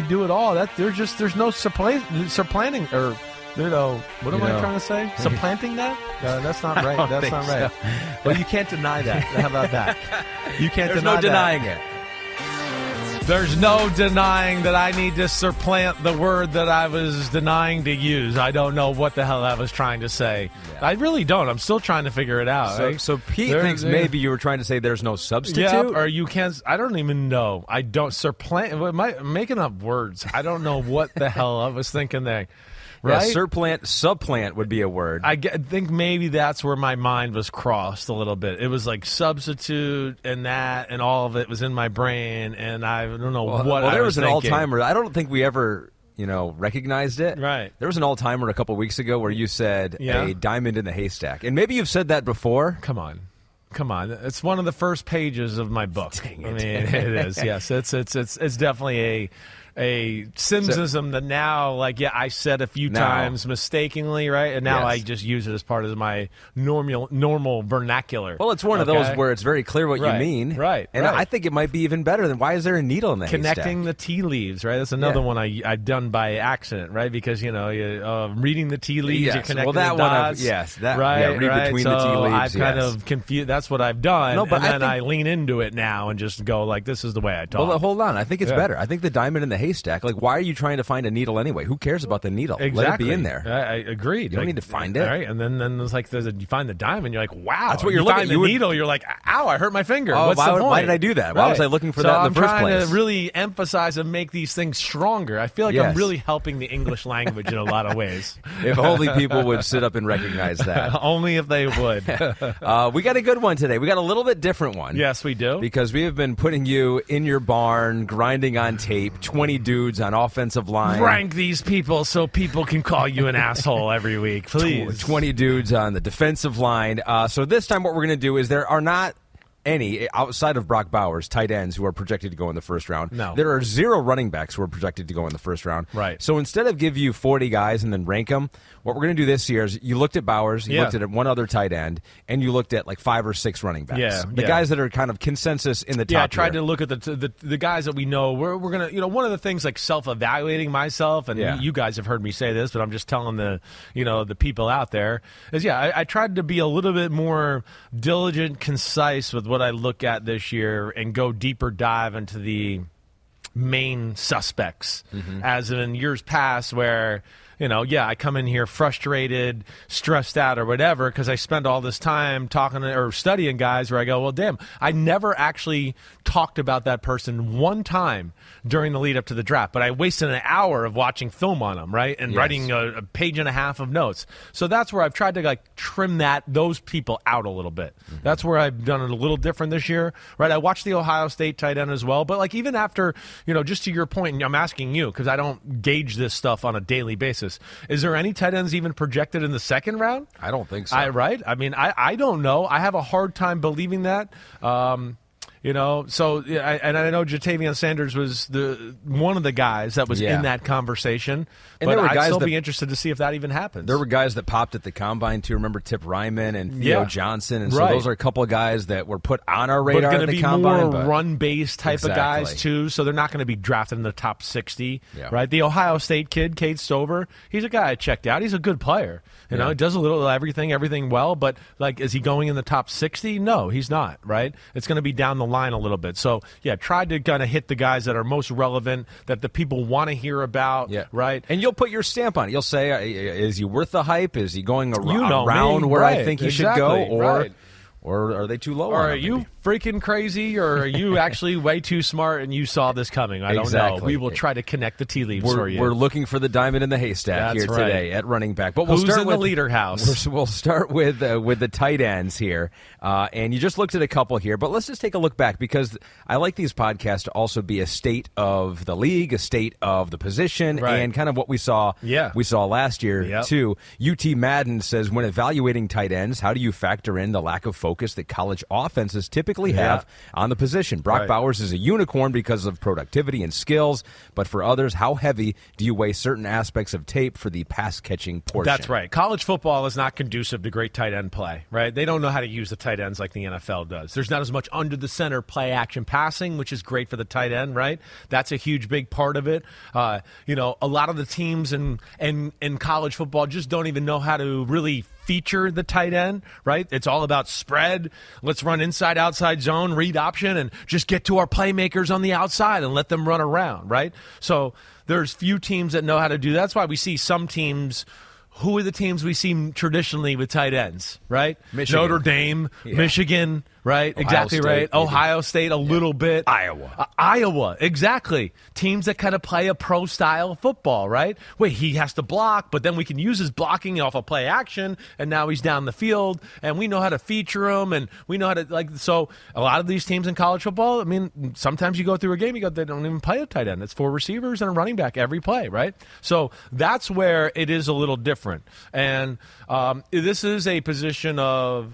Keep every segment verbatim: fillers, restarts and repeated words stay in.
do it all. That there's just there's no supplant, supplanting or you know what am you know. I trying to say? Supplanting that? No, that's not right. That's not right. So. Well, you can't deny that. How about that? You can't There's deny no denying it. There's no denying that I need to supplant the word that I was denying to use. I don't know what the hell I was trying to say. Yeah. I really don't. I'm still trying to figure it out. So, right? so Pete there, thinks there, maybe you were trying to say there's no substitute? Yeah, or you can't. I don't even know. I don't supplant. Am I making up words? I don't know what the hell I was thinking there. Right? Yeah, surplant, subplant would be a word. I get, think maybe that's where my mind was crossed a little bit. It was like substitute and that, and all of it was in my brain, and I don't know well, what well, I there was, was an thinking. all-timer. I don't think we ever, you know, recognized it. Right. There was an all-timer a couple weeks ago where you said yeah. a diamond in the haystack, and maybe you've said that before. Come on. Come on, it's one of the first pages of my book. Dang it. I mean, it is. Yes, it's it's it's it's definitely a a cynicism so, that now, like, yeah, I said a few now, times mistakenly, right, and now yes. I just use it as part of my normal normal vernacular. Well, it's one okay? of those where it's very clear what right. you mean, right? And right. I think it might be even better than why is there a needle in the connecting haystack? the tea leaves, right? That's another yeah. one I I've done by accident, right? Because you know, you, uh, reading the tea leaves, yes. you're connecting well, that the one dots, I've, yes, that right, yeah, read right. between so the tea leaves. I've kind yes. of confused. That's what I've done. No, but and I then think, I lean into it now and just go like, this is the way I talk. Well, hold on. I think it's yeah. better. I think the diamond in the haystack. Like, why are you trying to find a needle anyway? Who cares about the needle? Exactly. Let it be in there. I, I agreed. You don't like, need to find it. Right? And then, then it's like there's a, you find the diamond, you're like, wow. That's what you're you looking find at. You the would, needle, you're like, ow, I hurt my finger. Oh, What's why, the would, point? why did I do that? Why right. was I looking for so that in I'm the first place? I'm place? trying to really emphasize and make these things stronger. I feel like yes. I'm really helping the English language in a lot of ways. If only people would sit up and recognize that. Only if they would. uh, we got a good one today. We got a little bit different one. Yes, we do. Because we have been putting you in your barn, grinding on tape, twenty dudes on offensive line. Rank these people so people can call you an asshole every week, please. twenty dudes on the defensive line. Uh, so this time what we're going to do is there are not any, outside of Brock Bowers, tight ends who are projected to go in the first round. No. There are zero running backs who are projected to go in the first round. Right. So instead of give you forty guys and then rank them, what we're going to do this year is you looked at Bowers, you yeah. looked at one other tight end, and you looked at like five or six running backs. Yeah, the yeah. guys that are kind of consensus in the top Yeah, I tried tier. to look at the, the the guys that we know. We're we're gonna, you know, one of the things like self-evaluating myself, and Yeah. you guys have heard me say this, but I'm just telling the, you know, the people out there is yeah, I, I tried to be a little bit more diligent, concise with what I look at this year, and go deeper dive into the main suspects, mm-hmm. as in years past where. You know, yeah, I come in here frustrated, stressed out, or whatever because I spend all this time talking to, or studying guys where I go, well, damn, I never actually talked about that person one time during the lead up to the draft, but I wasted an hour of watching film on them, right, and yes. writing a, a page and a half of notes. So that's where I've tried to like trim that those people out a little bit. Mm-hmm. That's where I've done it a little different this year, right? I watched the Ohio State tight end as well, but like even after, you know, just to your point, and I'm asking you because I don't gauge this stuff on a daily basis. Is there any tight ends even projected in the second round? I don't think so. I, right? I mean, I, I don't know. I have a hard time believing that. Um, you know, so yeah, I, and I know Jatavion Sanders was the one of the guys that was yeah. in that conversation. And but there were I'd guys still that, be interested to see if that even happens. There were guys that popped at the combine too. Remember Tip Ryman and Theo yeah. Johnson, and so right. those are a couple of guys that were put on our radar but at the be combine. More but run-based type exactly. of guys too, so they're not going to be drafted in the top sixty. Yeah. Right? The Ohio State kid, Cade Stover, he's a guy I checked out. He's a good player. You yeah. know, he does a little of everything, everything well. But like, is he going in the top sixty? No, he's not. Right? It's going to be down the line a little bit. So yeah, tried to kind of hit the guys that are most relevant, that the people want to hear about. Yeah. Right? And you'll put your stamp on it. You'll say, uh, is he worth the hype? Is he going ar- You know around me. where Right. I think he Exactly. should go, or Right. or are they too low? Or on are him, you maybe? freaking crazy, or are you actually way too smart and you saw this coming? I don't Exactly. know. We will try to connect the tea leaves We're, for you. we're looking for the diamond in the haystack That's here right. today at running back. But we'll Who's start in with the leader house? We'll start with uh, with the tight ends here, uh, and you just looked at a couple here. But let's just take a look back because I like these podcasts to also be a state of the league, a state of the position, Right. and kind of what we saw. Yeah. we saw last year Yep. too. U T Madden says when evaluating tight ends, how do you factor in the lack of focus that college offenses typically have Yeah. on the position. Brock Right. Bowers is a unicorn because of productivity and skills, but for others, how heavy do you weigh certain aspects of tape for the pass-catching portion? That's right. College football is not conducive to great tight end play, right? They don't know how to use the tight ends like the N F L does. There's not as much under the center play action passing, which is great for the tight end, right? That's a huge, big part of it. Uh, you know, a lot of the teams in, in, in college football just don't even know how to really feature the tight end, right? It's all about spread. Let's run inside, outside zone, read option, and just get to our playmakers on the outside and let them run around, right? So there's few teams that know how to do that. That's why we see some teams. Who are the teams we see traditionally with tight ends, right? Michigan. Notre Dame, Yeah. Michigan, right? Ohio exactly State, right. maybe. Ohio State, a little bit. Iowa. Uh, Iowa, exactly. Teams that kind of play a pro-style football, right? Wait, he has to block, but then we can use his blocking off a play action, and now he's down the field, and we know how to feature him, and we know how to, like, so a lot of these teams in college football, I mean, sometimes you go through a game, you go, they don't even play a tight end. It's four receivers and a running back every play, right? So that's where it is a little different. And um, this is a position of,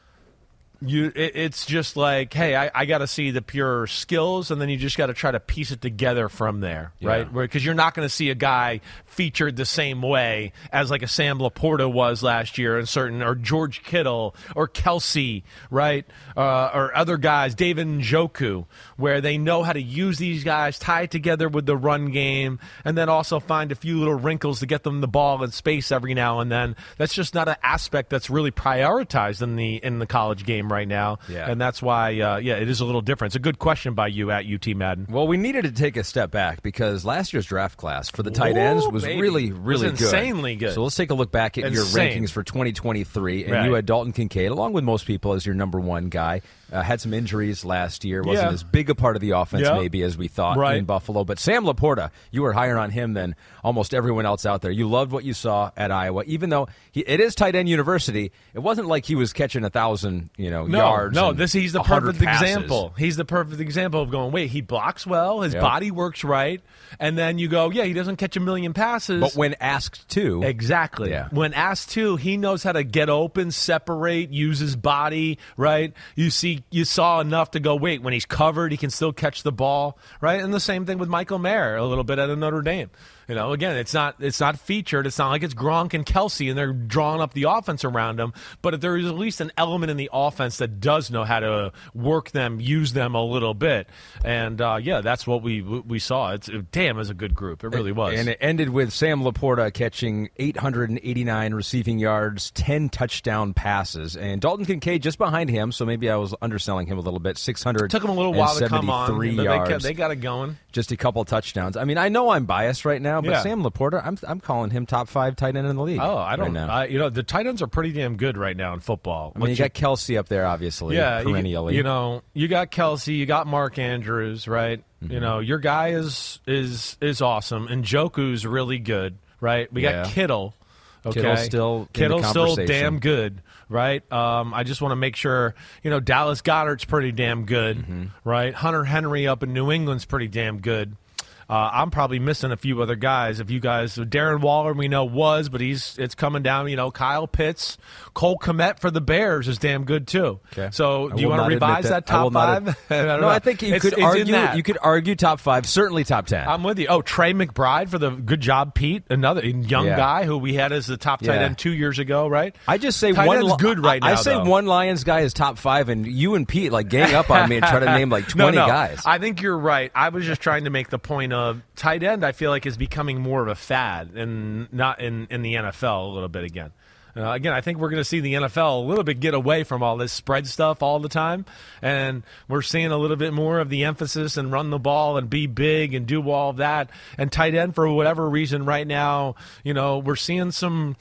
You, it, it's just like, hey, I, I got to see the pure skills, and then you just got to try to piece it together from there, Yeah. right? Because you're not going to see a guy featured the same way as like a Sam Laporta was last year, and certain, or George Kittle, or Kelsey, right, uh, or other guys, David Njoku, where they know how to use these guys, tie it together with the run game, and then also find a few little wrinkles to get them the ball in space every now and then. That's just not an aspect that's really prioritized in the in the college game right now, Yeah. and that's why, uh, yeah, it is a little different. It's a good question by you at U T Madden. Well, we needed to take a step back because last year's draft class for the tight ends Ooh, was baby. really, Was really good. insanely good. So let's take a look back at Insane. your rankings for twenty twenty-three, and Right. you had Dalton Kincaid, along with most people, as your number one guy. Uh, had some injuries last year. Wasn't Yeah. as big a part of the offense Yeah. maybe as we thought Right. in Buffalo. But Sam Laporta, you were higher on him than almost everyone else out there. You loved what you saw at Iowa, even though he, it is tight end university. It wasn't like he was catching a thousand, you know, No, yards. no, and this he's the one hundred perfect passes. example. He's the perfect example of going, wait, he blocks well, his Yep. body works right, and then you go, yeah, he doesn't catch a million passes. But when asked to, Exactly. Yeah. When asked to, he knows how to get open, separate, use his body, right? You see, you saw enough to go, wait, when he's covered, he can still catch the ball, right? And the same thing with Michael Mayer a little bit at Notre Dame. You know, again, it's not it's not featured. It's not like it's Gronk and Kelsey and they're drawing up the offense around them. But there is at least an element in the offense that does know how to work them, use them a little bit. And uh, yeah, that's what we we saw. It's damn, it was a good group. It really was. And it ended with Sam Laporta catching eight hundred eighty-nine receiving yards, ten touchdown passes, and Dalton Kincaid just behind him. So maybe I was underselling him a little bit. six hundred Took them a little while to come on, seventy-three but yards. they, kept, they got it going. Just a couple touchdowns. I mean, I know I'm biased right now, but Yeah. Sam Laporta, I'm I'm calling him top five tight end in the league. Oh, I don't right now. I, you know, the tight ends are pretty damn good right now in football. I mean, you What got Kelsey up there, obviously, yeah, you- perennially. You, know, you got Kelsey, you got Mark Andrews, right? Mm-hmm. You know, your guy is is is awesome, and Njoku's really good, right? We Yeah. got Kittle. Okay, Kittle's still in the Kittle's still conversation. damn good, right? Um, I just want to make sure, you know, Dallas Goddard's pretty damn good, Mm-hmm. right? Hunter Henry up in New England's pretty damn good. Uh, I'm probably missing a few other guys. If you guys, Darren Waller, we know was, but he's it's coming down. You know, Kyle Pitts, Cole Kmet for the Bears is damn good too. Okay. So, I do you will want to not admit revise that, I will top not five? ad- I don't no, know. I think you It's- could it's in argue. that. You could argue top five, certainly top ten. I'm with you. Oh, Trey McBride for the good job, Pete, another young Yeah. guy who we had as the top tight Yeah. end two years ago, right? I just say tight one end's li- good right I, now. I say though. one Lions guy is top five, and you and Pete like gang up on me and try to name like twenty no, no. guys. I think you're right. I was just trying to make the point of tight end. I feel like is becoming more of a fad, and not in in the N F L a little bit again. Uh, again, I think we're going to see the N F L a little bit get away from all this spread stuff all the time, and we're seeing a little bit more of the emphasis and run the ball and be big and do all of that. And tight end, for whatever reason, right now, you know, we're seeing some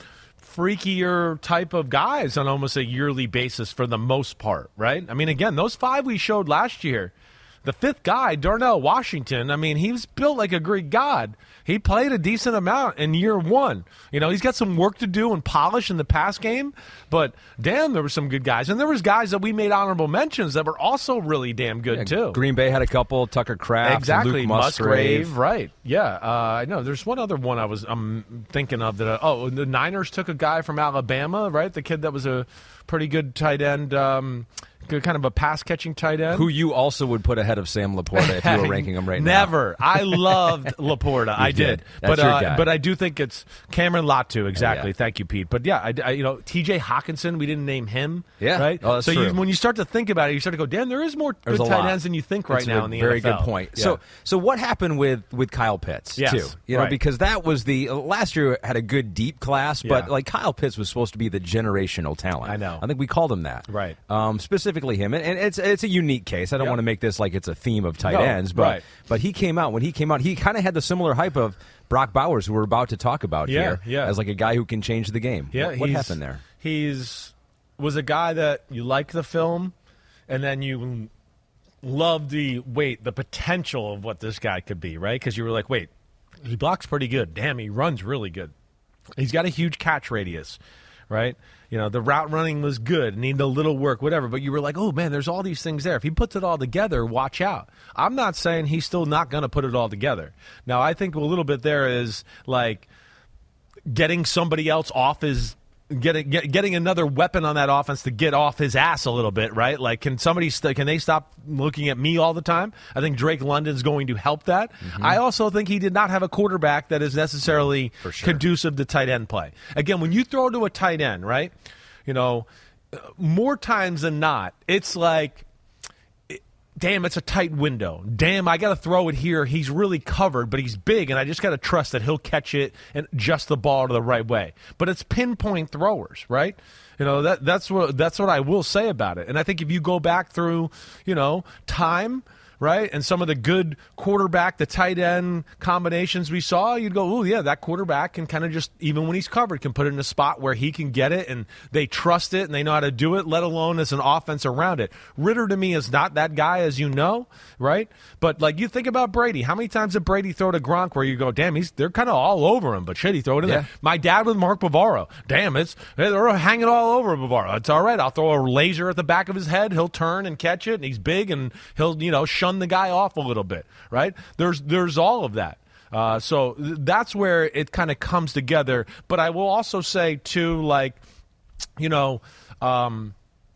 freakier type of guys on almost a yearly basis for the most part, right? I mean, again, those five we showed last year, The fifth guy, Darnell Washington, I mean, he was built like a Greek god. He played a decent amount in year one. You know, he's got some work to do and polish in the pass game, but damn, there were some good guys. And there was guys that we made honorable mentions that were also really damn good, yeah, too. Green Bay had a couple, Tucker Kraft, exactly. Luke Musgrave. Musgrave, right. Yeah, uh, I know. There's one other one I was I'm thinking of. that. Uh, oh, the Niners took a guy from Alabama, right? The kid that was a pretty good tight end, um, good kind of a pass-catching tight end. Who you also would put ahead of Sam Laporta if you were ranking him right Never. now. Never. I loved Laporta. I did. did. That's but your uh, guy. but I do think it's Cameron Latu. Exactly. Oh, yeah. Thank you, Pete. But yeah, I, I, you know, T J Hawkinson, we didn't name him. Yeah. Right? Oh, that's so true. You, when you start to think about it, you start to go, damn, there is more There's good a tight lot. ends than you think right That's now a in the very N F L. good point. Yeah. So, so what happened with, with Kyle Pitts Yes, too? You know, right. because that was the last year had a good deep class, but Yeah. like Kyle Pitts was supposed to be the generational talent. I know. I think we called him that. Right. Um, specifically him, and, and it's it's a unique case. I don't Yeah. want to make this like it's a theme of tight No, ends, but right. but he came out when he came out, he kind of had the similar hype of Brock Bowers, who we're about to talk about Yeah, here, yeah. as like a guy who can change the game. Yeah, what, what he's- happened there? He's was a guy that you like the film, and then you love the wait the potential of what this guy could be, right? Because you were like, wait, he blocks pretty good. Damn, he runs really good. He's got a huge catch radius, right? You know, the route running was good, needed a little work, whatever. But you were like, oh, man, there's all these things there. If he puts it all together, watch out. I'm not saying he's still not going to put it all together. Now, I think a little bit there is like getting somebody else off his getting get, getting another weapon on that offense to get off his ass a little bit, right? Like, can somebody st- can they stop looking at me all the time? I think Drake London's going to help that. Mm-hmm. I also think he did not have a quarterback that is necessarily For sure. conducive to tight end play. Again, when you throw to a tight end, right? You know, more times than not, it's like, damn, it's a tight window. Damn, I got to throw it here. He's really covered, but he's big, and I just got to trust that he'll catch it and adjust the ball to the right way. But it's pinpoint throwers, right? You know, that that's what that's what I will say about it. And I think if you go back through, you know, time, right, and some of the good quarterback, the tight end combinations we saw, you'd go, oh, yeah, that quarterback can kind of just, even when he's covered, can put it in a spot where he can get it, and they trust it, and they know how to do it, let alone as an offense around it. Ritter, to me, is not that guy, as you know, right? But, like, you think about Brady. How many times did Brady throw to Gronk where you go, damn, he's they're kind of all over him, but shit, he throw it in Yeah. there. My dad with Mark Bavaro. Damn, it's they're hanging all over Bavaro. It's all right. I'll throw a laser at the back of his head. He'll turn and catch it, and he's big, and he'll, you know, shun the guy off a little bit, right? There's there's all of that. Uh, so th- that's where it kind of comes together. But I will also say, too, like, you know, um,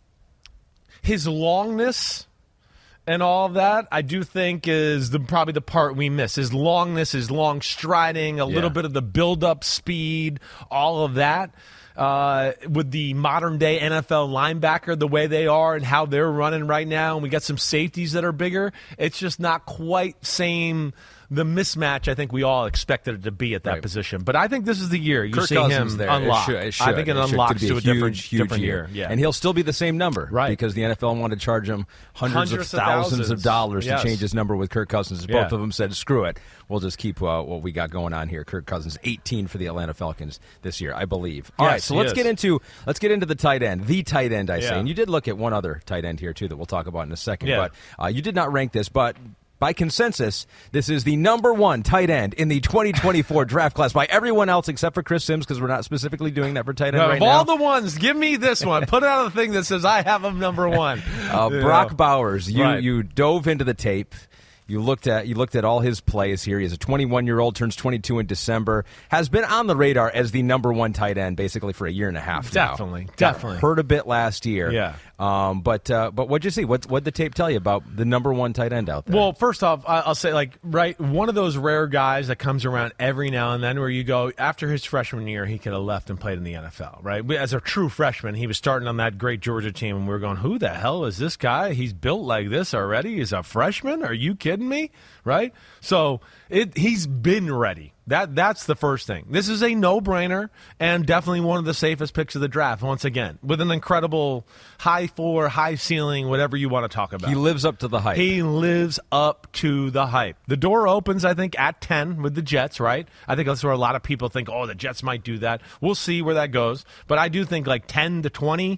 his longness and all of that, I do think is the probably the part we miss. His longness, his long striding, a Yeah. little bit of the build-up speed, all of that. Uh, with the modern-day N F L linebacker, the way they are and how they're running right now, and we got some safeties that are bigger, it's just not quite same the mismatch I think we all expected it to be at that Right. position. But I think this is the year you Kirk see Cousins him there. unlock. It should, it should. I think it, It should unlocks be to a huge, different, huge different year. Yeah. And he'll still be the same number, Right. Because the N F L wanted to charge him hundreds, Hundreds of of thousands of thousands. dollars Yes. to change his number with Kirk Cousins. Yeah. Both of them said, screw it. We'll just keep uh, what we got going on here. Kirk Cousins, eighteen for the Atlanta Falcons this year, I believe. All Yes, right, so he let's is. get into let's get into the tight end, the tight end, I say. Yeah. And you did look at one other tight end here too that we'll talk about in a second. Yeah. But uh, you did not rank this, but. By consensus, this is the number one tight end in the twenty twenty-four draft class by everyone else except for Chris Sims, because we're not specifically doing that for tight end No, right of now. all the ones, give me this one. Put out a thing that says I have him number one. Uh, You Brock know. Bowers, you Right. you dove into the tape. You looked at you looked at all his plays here. He's a twenty-one-year-old, turns twenty-two in December. Has been on the radar as the number one tight end basically for a year and a half now. Definitely, Got definitely. hurt a bit last year. Yeah. Um, but uh, but what'd you see? What what'd the tape tell you about the number one tight end out there? Well, first off, I- I'll say, like, right, one of those rare guys that comes around every now and then where you go, after his freshman year, he could have left and played in the N F L, right? As a true freshman, he was starting on that great Georgia team, and we were going, who the hell is this guy? He's built like this already? He's a freshman? Are you kidding me? Right? So it, he's been ready. That That's the first thing. This is a no-brainer and definitely one of the safest picks of the draft, once again, with an incredible high floor, high ceiling, whatever you want to talk about. he lives up to the hype. He lives up to the hype. The door opens, I think, at ten with the Jets, right? I think that's where a lot of people think, oh, the Jets might do that. We'll see where that goes. But I do think like ten to twenty,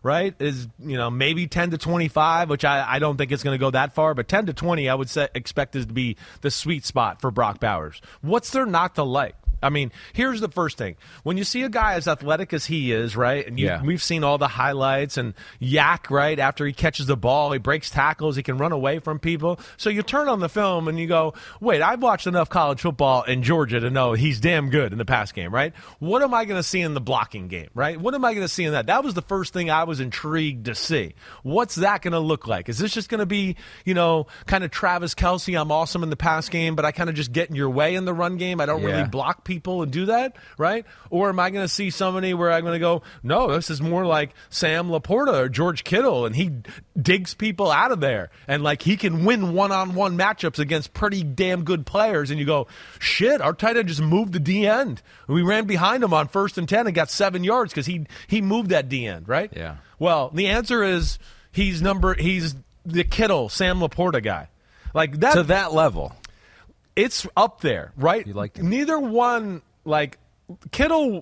right, is, you know, maybe ten to twenty-five, which I, I don't think it's going to go that far, but ten to twenty I would say, expect is to be the sweet spot for Brock Bowers. What's there not to like? I mean, here's the first thing. When you see a guy as athletic as he is, right, and you, yeah. we've seen all the highlights, and Yak, right, after he catches the ball, he breaks tackles, he can run away from people. So you turn on the film and you go, wait, I've watched enough college football in Georgia to know he's damn good in the pass game, right? What am I going to see in the blocking game, right? What am I going to see in that? That was the first thing I was intrigued to see. What's that going to look like? Is this just going to be, you know, kind of Travis Kelce, I'm awesome in the pass game, but I kind of just get in your way in the run game? I don't yeah. really block people and do that, right? Or am I going to see somebody where I'm going to go, no, this is more like Sam Laporta or George Kittle, and he digs people out of there, and like he can win one-on-one matchups against pretty damn good players, and you go, shit, our tight end just moved the D end. We ran behind him on first and ten and got seven yards because he he moved that D end, right? Yeah. Well, the answer is he's number he's the Kittle, Sam Laporta guy. Like that to that level. It's up there, right? You liked him. Neither one. Like Kittle,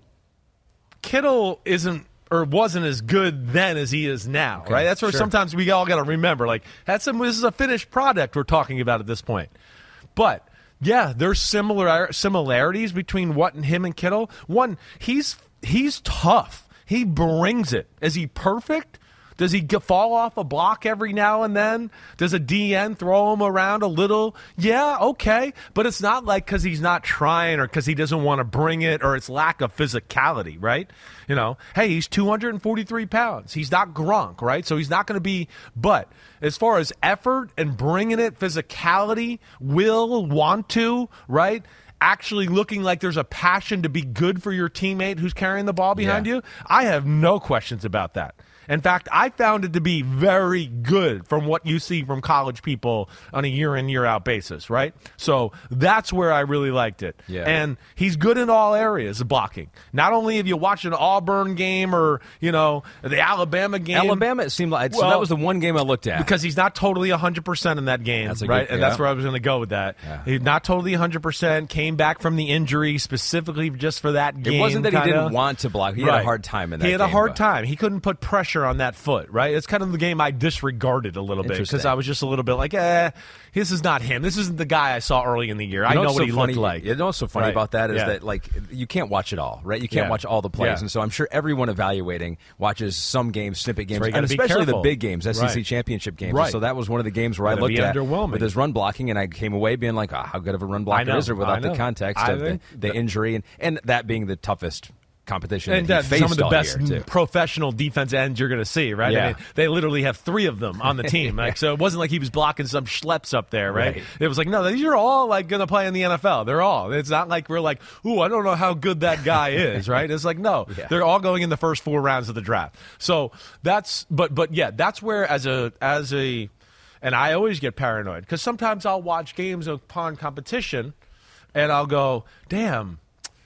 Kittle isn't or wasn't as good then as he is now, okay, right? That's where sure. sometimes we all got to remember. Like that's a, this is a finished product we're talking about at this point. But yeah, there's similar similarities between what and him and Kittle. One, he's he's tough. He brings it. Is he perfect? Does he get, fall off a block every now and then? Does a D N throw him around a little? Yeah, okay. But it's not like because he's not trying or because he doesn't want to bring it or it's lack of physicality, right? You know, hey, he's two hundred forty-three pounds. He's not Gronk, right? So he's not going to be – but as far as effort and bringing it, physicality, will, want to, right – actually looking like there's a passion to be good for your teammate who's carrying the ball behind yeah. you, I have no questions about that. In fact, I found it to be very good from what you see from college people on a year-in, year-out basis, right? So that's where I really liked it. Yeah. And he's good in all areas of blocking. Not only have you watched an Auburn game or, you know, the Alabama game. Alabama, it seemed like, well, so that was the one game I looked at. Because he's not totally one hundred percent in that game, that's right? Good, and yeah. that's where I was going to go with that. Yeah. He's not totally one hundred percent, came back from the injury specifically just for that game. It wasn't that kinda. he didn't want to block. He right. had a hard time in that game. He had a hard but. time. He couldn't put pressure on that foot, right? It's kind of the game I disregarded a little bit because I was just a little bit like, eh, this is not him. This isn't the guy I saw early in the year. You I know know what so he funny, looked like. You know what's so funny right. about that is yeah. that, like, you can't watch it all, right? You can't yeah. watch all the plays. Yeah. And so I'm sure everyone evaluating watches some games, snippet games, and and especially the big games, S E C right. championship games. Right. So that was one of the games where It'd I looked be at underwhelming. with his run blocking, and I came away being like, oh, how good of a run blocker is there without the context I of the, the injury, and, and that being the toughest competition and that he faced some of the all best year, too. professional defense ends you're going to see, right? Yeah. I mean, they literally have three of them on the team. Like, so it wasn't like he was blocking some schleps up there, right? Right. It was like, no, these are all like going to play in the N F L. They're all. It's not like we're like, ooh, I don't know how good that guy is, right? It's like, no, yeah. they're all going in the first four rounds of the draft. So that's, but but yeah, that's where as a as a, and I always get paranoid because sometimes I'll watch games upon competition, and I'll go, damn,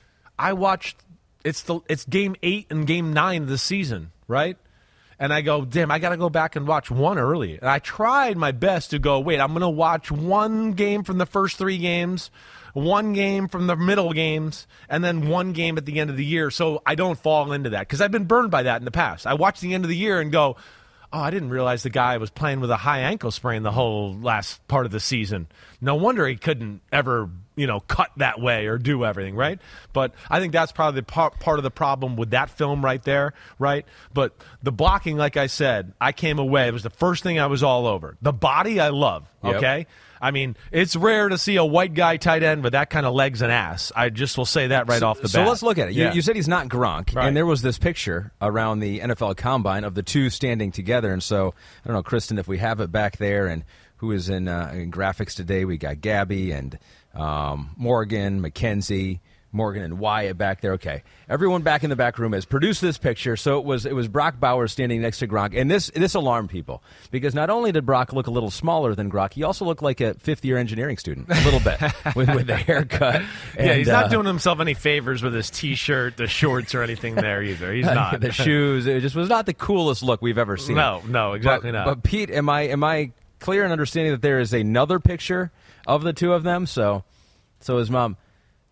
I watched. It's the it's game eight and game nine this season, right? And I go, damn, I got to go back and watch one early. And I tried my best to go, wait, I'm going to watch one game from the first three games, one game from the middle games, and then one game at the end of the year so I don't fall into that. Because I've been burned by that in the past. I watch the end of the year and go, oh, I didn't realize the guy was playing with a high ankle sprain the whole last part of the season. No wonder he couldn't ever, you know, cut that way or do everything, right? But I think that's probably the part, part of the problem with that film right there, right? But the blocking, like I said, I came away. It was the first thing I was all over. The body I love, okay? Yep. I mean, it's rare to see a white guy tight end with that kind of legs and ass. I just will say that right so, off the bat. So let's look at it. You, yeah. you said he's not Gronk, right. and there was this picture around the N F L Combine of the two standing together. And so, I don't know, Kristen, if we have it back there, and who is in, uh, in graphics today, we got Gabby and um, Morgan, Mackenzie, Morgan and Wyatt back there. Okay, everyone back in the back room has produced this picture. So it was it was Brock Bowers standing next to Gronk, and this this alarmed people because not only did Brock look a little smaller than Gronk, he also looked like a fifth year engineering student a little bit with, with the haircut. And, yeah, he's not uh, doing himself any favors with his T-shirt, the shorts, or anything there either. He's not. The shoes. It just was not the coolest look we've ever seen. No, no, exactly but, not. But Pete, am I am I clear in understanding that there is another picture of the two of them? So, so his mom.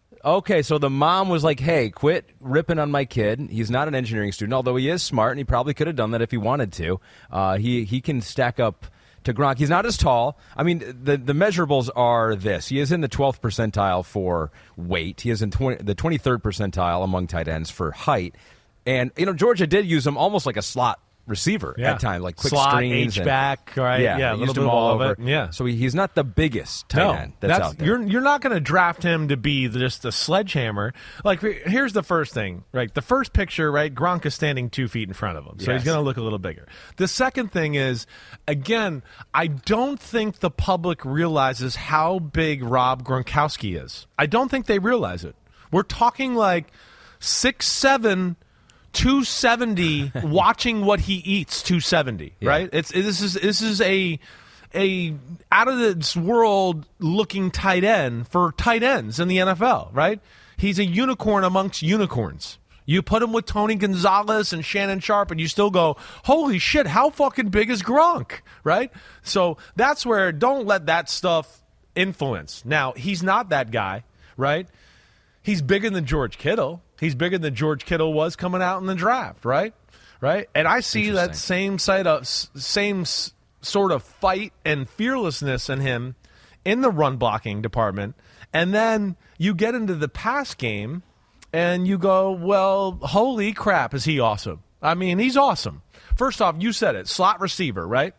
Okay, so the mom was like, hey, quit ripping on my kid. He's not an engineering student, although he is smart, and he probably could have done that if he wanted to. Uh, he, he can stack up to Gronk. He's not as tall. I mean, the the measurables are this. He is in the twelfth percentile for weight. He is in twenty, the twenty-third percentile among tight ends for height. And, you know, Georgia did use him almost like a slot receiver yeah. at times, like quick Slot, screens. H-back, right? Yeah, yeah a used little him bit all of over. it. Yeah. So he, he's not the biggest tight no, end that's, that's out there. You're, you're not going to draft him to be just a sledgehammer. Like, here's the first thing, right? The first picture, right? Gronk is standing two feet in front of him, so yes. he's going to look a little bigger. The second thing is, again, I don't think the public realizes how big Rob Gronkowski is. I don't think they realize it. We're talking like six seven two seventy watching what he eats two seventy yeah. right it's this is this is a a out of this world looking tight end for tight ends in the N F L, right? He's a unicorn amongst unicorns. You put him with Tony Gonzalez and Shannon Sharp and you still go, holy shit, how fucking big is Gronk, right? So that's where, don't let that stuff influence. Now, he's not that guy, right? He's bigger than George Kittle. He's bigger than George Kittle was coming out in the draft, right? Right? And I see that same side of same sort of fight and fearlessness in him in the run blocking department. And then you get into the pass game and you go, well, holy crap, is he awesome? I mean, he's awesome. First off, you said it, slot receiver, right?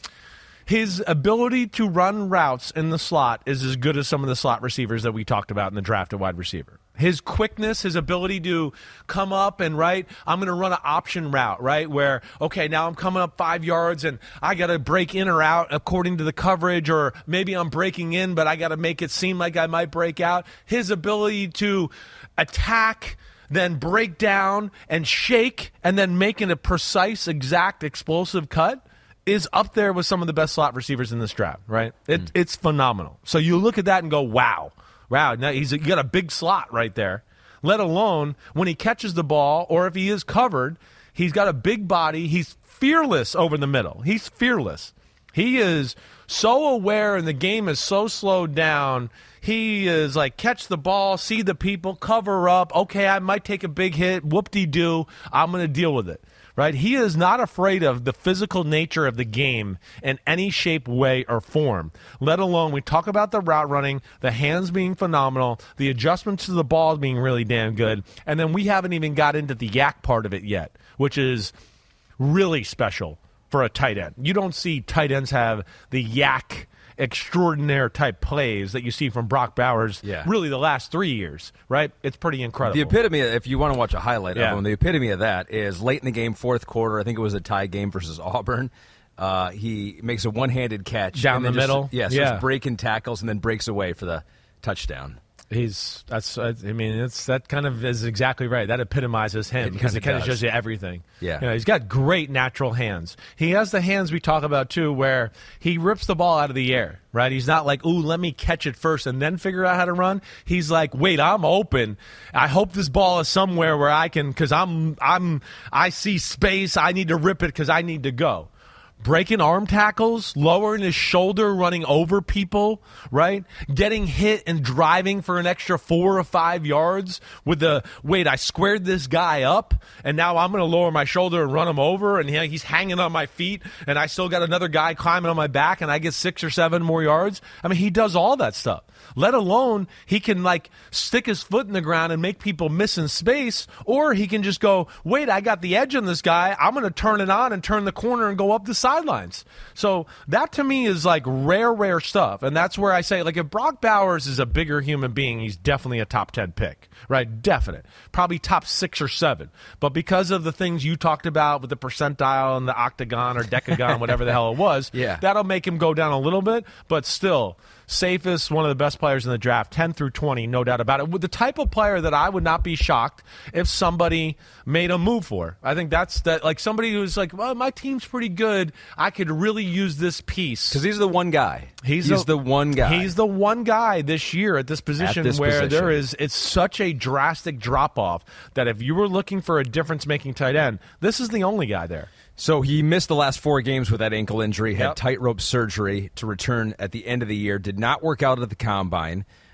His ability to run routes in the slot is as good as some of the slot receivers that we talked about in the draft at wide receiver. His quickness, his ability to come up and, right, I'm going to run an option route, right, where, okay, now I'm coming up five yards and I got to break in or out according to the coverage, or maybe I'm breaking in, but I got to make it seem like I might break out. His ability to attack, then break down and shake, and then making a precise, exact, explosive cut is up there with some of the best slot receivers in this draft, right? It, mm. It's phenomenal. So you look at that and go, wow. Wow, now he's you got a big slot right there, let alone when he catches the ball or if he is covered, he's got a big body. He's fearless over the middle. He's fearless. He is so aware and the game is so slowed down. He is like, catch the ball, see the people, cover up. Okay, I might take a big hit. Whoop-de-doo. I'm going to deal with it. Right? He is not afraid of the physical nature of the game in any shape, way, or form, let alone we talk about the route running, the hands being phenomenal, the adjustments to the ball being really damn good, and then we haven't even got into the yak part of it yet, which is really special for a tight end. You don't see tight ends have the yak extraordinaire type plays that you see from Brock Bowers yeah. really the last three years, right? It's pretty incredible. The epitome, if you want to watch a highlight yeah. of him, the epitome of that is late in the game, fourth quarter, I think it was a tie game versus Auburn. Uh, he makes a one-handed catch. Down and the just, middle? Yeah, so yeah. breaking tackles and then breaks away for the touchdown. He's that's I mean it's that kind of is exactly right. That epitomizes him because it kind of shows you everything. Yeah, you know, he's got great natural hands. He has the hands we talk about too, where he rips the ball out of the air. Right? He's not like, ooh, let me catch it first and then figure out how to run. He's like, wait, I'm open. I hope this ball is somewhere where I can, because I'm I'm I see space. I need to rip it because I need to go. Breaking arm tackles, lowering his shoulder, running over people, right? Getting hit and driving for an extra four or five yards with the, wait, I squared this guy up, and now I'm going to lower my shoulder and run him over, and he's hanging on my feet, and I still got another guy climbing on my back, and I get six or seven more yards. I mean, he does all that stuff. Let alone he can, like, stick his foot in the ground and make people miss in space, or he can just go, wait, I got the edge on this guy. I'm going to turn it on and turn the corner and go up the sidelines. So that to me is like rare, rare stuff. And that's where I say, like, if Brock Bowers is a bigger human being, he's definitely a top ten pick, right? Definite. Probably top six or seven. But because of the things you talked about with the percentile and the octagon or decagon, whatever the hell it was, yeah. that'll make him go down a little bit. But still, safest, one of the best players in the draft, ten through twenty, no doubt about it. With the type of player that I would not be shocked if somebody made a move for. I think that's that, like somebody who's like, well, my team's pretty good. I could really use this piece. Because he's the one guy. He's, he's a, the one guy. He's the one guy this year at this position at this where position. there is, it's such a drastic drop-off that if you were looking for a difference-making tight end, this is the only guy there. So he missed the last four games with that ankle injury, had yep. tightrope surgery to return at the end of the year, did not work out at the combine.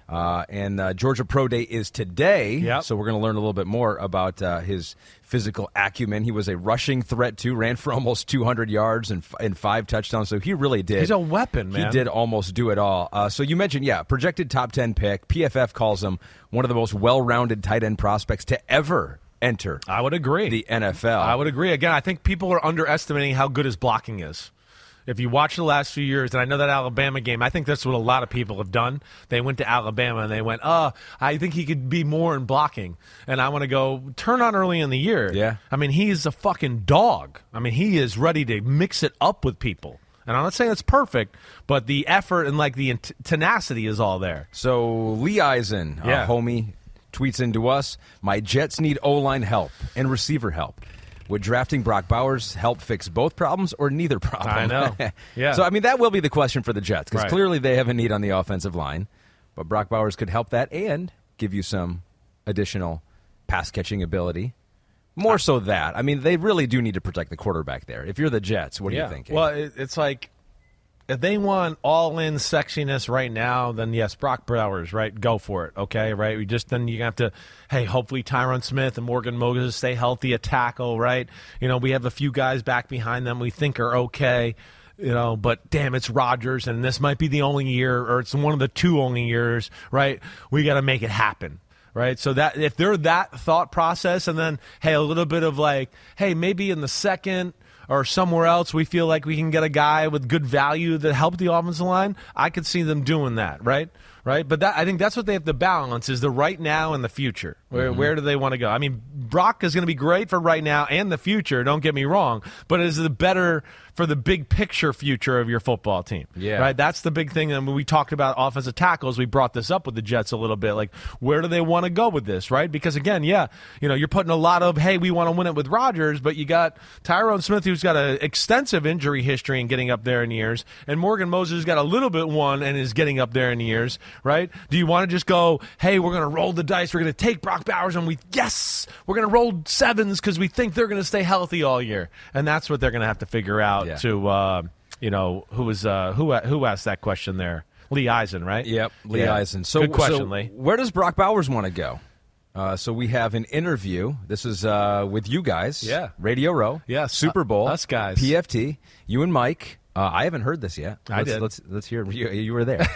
Uh, and uh, Georgia Pro Day is today, yep. so we're going to learn a little bit more about uh, his physical acumen. He was a rushing threat, too, ran for almost two hundred yards and, and five touchdowns, so he really did. He's a weapon, man. He did almost do it all. Uh, so you mentioned, yeah, projected top ten pick. P F F calls him one of the most well-rounded tight end prospects to ever enter I would agree. the N F L. I would agree. Again, I think people are underestimating how good his blocking is. If you watch the last few years, and I know that Alabama game, I think that's what a lot of people have done. They went to Alabama and they went, oh, I think he could be more in blocking. And I want to go turn on early in the year. Yeah. I mean, he is a fucking dog. I mean, he is ready to mix it up with people. And I'm not saying it's perfect, but the effort and like the tenacity is all there. So Lee Eisen, yeah. a homie, tweets into us, my Jets need O-line help and receiver help. Would drafting Brock Bowers help fix both problems or neither problem? I know. Yeah. So, I mean, that will be the question for the Jets because right. clearly they have a need on the offensive line. But Brock Bowers could help that and give you some additional pass-catching ability. More so that. I mean, they really do need to protect the quarterback there. If you're the Jets, what yeah. are you thinking? Well, it, it's like if they want all-in sexiness right now, then yes, Brock Bowers, right? Go for it, okay? Right? We just then you have to, hey, hopefully Tyron Smith and Morgan Moses stay healthy at tackle, right? You know, we have a few guys back behind them we think are okay, you know, but damn, it's Rodgers, and this might be the only year, or it's one of the two only years, right? We got to make it happen. Right, so that if they're that thought process, and then hey, a little bit of like, hey, maybe in the second or somewhere else we feel like we can get a guy with good value that helped the offensive line, I could see them doing that, right? Right, but that I think that's what they have to balance is the right now and the future. Where mm-hmm. where do they want to go? I mean, Brock is going to be great for right now and the future. Don't get me wrong, but is it better for the big picture future of your football team? Yeah, right. That's the big thing. And when we talked about offensive tackles, we brought this up with the Jets a little bit. Like, where do they want to go with this? Right, because again, yeah, you know, you're putting a lot of hey, we want to win it with Rodgers, but you got Tyron Smith who's got an extensive injury history and getting up there in years, and Morgan Moses has got a little bit one and is getting up there in years. Right? Do you want to just go, hey, we're going to roll the dice. We're going to take Brock Bowers and we, yes, we're going to roll sevens because we think they're going to stay healthy all year. And that's what they're going to have to figure out yeah. to, uh, you know, who was uh, who who asked that question there? Lee Eisen, right? Yep, Lee yeah. Eisen. So, Good question, so Lee. Where does Brock Bowers want to go? Uh, so we have an interview. This is uh, with you guys. Yeah. Radio Row. Yeah. Super Bowl. Uh, us guys. P F T. You and Mike. Uh, I haven't heard this yet. I let's, did. Let's let's hear. You, you were there.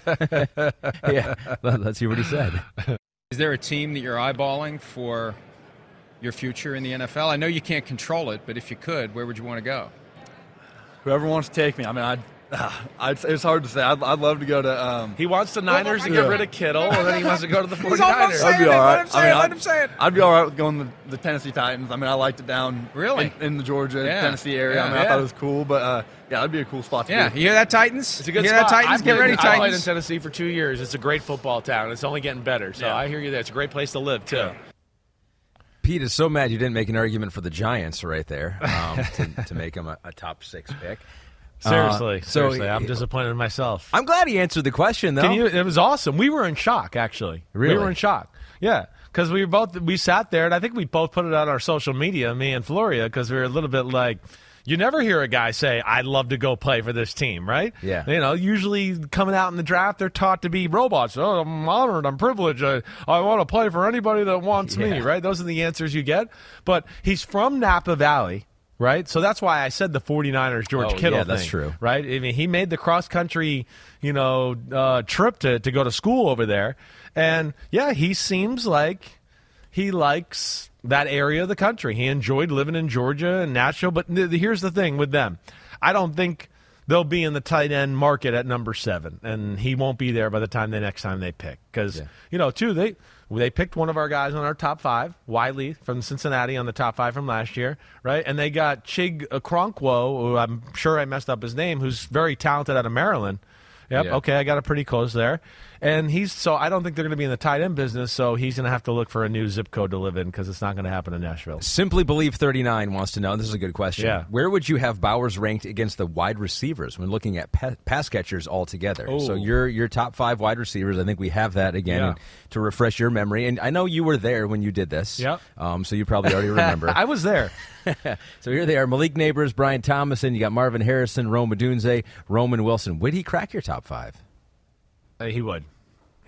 yeah. Let's hear what he said. Is there a team that you're eyeballing for your future in the N F L? I know you can't control it, but if you could, where would you want to go? Whoever wants to take me. I mean, I'd, uh, I'd, it's hard to say. I'd, I'd love to go to. Um, He wants the Niners to yeah. get rid of Kittle, and then he wants to go to the He's almost 49ers. saying I'd be it. all Let right. him say I mean, it. Let I'd, him say it. I'd be all right with going to the Tennessee Titans. I mean, I liked it down Really? in, in the Georgia, Yeah. Tennessee area. Yeah, I mean, yeah. I thought it was cool, but uh, yeah, that'd be a cool spot to Yeah, be. you hear that, Titans? It's a good you hear spot. that, Titans? I've Get been- ready, I played in Titans. Tennessee for two years. It's a great football town. It's only getting better. So Yeah. I hear you there. It's a great place to live, too. Yeah. Pete is so mad you didn't make an argument for the Giants right there um, to, to make him a, a top six pick. Seriously, Uh, so seriously, I'm disappointed in myself. I'm glad he answered the question, though. Can you? It was awesome. We were in shock, actually. Really? We were in shock. Yeah, because we were both we sat there, and I think we both put it on our social media, me and Floria, because we were a little bit like, you never hear a guy say, "I'd love to go play for this team," right? Yeah. You know, usually coming out in the draft, they're taught to be robots. Oh, I'm honored. I'm privileged. I, I want to play for anybody that wants me, Yeah. right? Those are the answers you get. But he's from Napa Valley. Right? So that's why I said the 49ers George Oh, Kittle yeah, that's thing, true. Right? I mean, he made the cross-country, you know, uh, trip to, to go to school over there. And, yeah, he seems like he likes that area of the country. He enjoyed living in Georgia and Nashville. But th- here's the thing with them. I don't think they'll be in the tight end market at number seven, and he won't be there by the time the next time they pick. Because, Yeah. you know, too, they – they picked one of our guys on our top five, Wiley from Cincinnati on the top five from last year, right? And they got Chig Okronkwo, who I'm sure I messed up his name, who's very talented out of Maryland. Yep, Yeah. okay, I got it pretty close there. And he's so I don't think they're going to be in the tight end business, so he's going to have to look for a new zip code to live in because it's not going to happen in Nashville. Simply Believe thirty-nine wants to know, and this is a good question. Yeah. Where would you have Bowers ranked against the wide receivers when looking at pa- pass catchers altogether? Oh. So your your top five wide receivers, I think we have that again Yeah. and to refresh your memory. And I know you were there when you did this. Yep. Um, so you probably already remember. I was there. So here they are, Malik Neighbors, Brian Thomason, you got Marvin Harrison, Rome Odunze, Roman Wilson. Would he crack your top five? Uh, he would.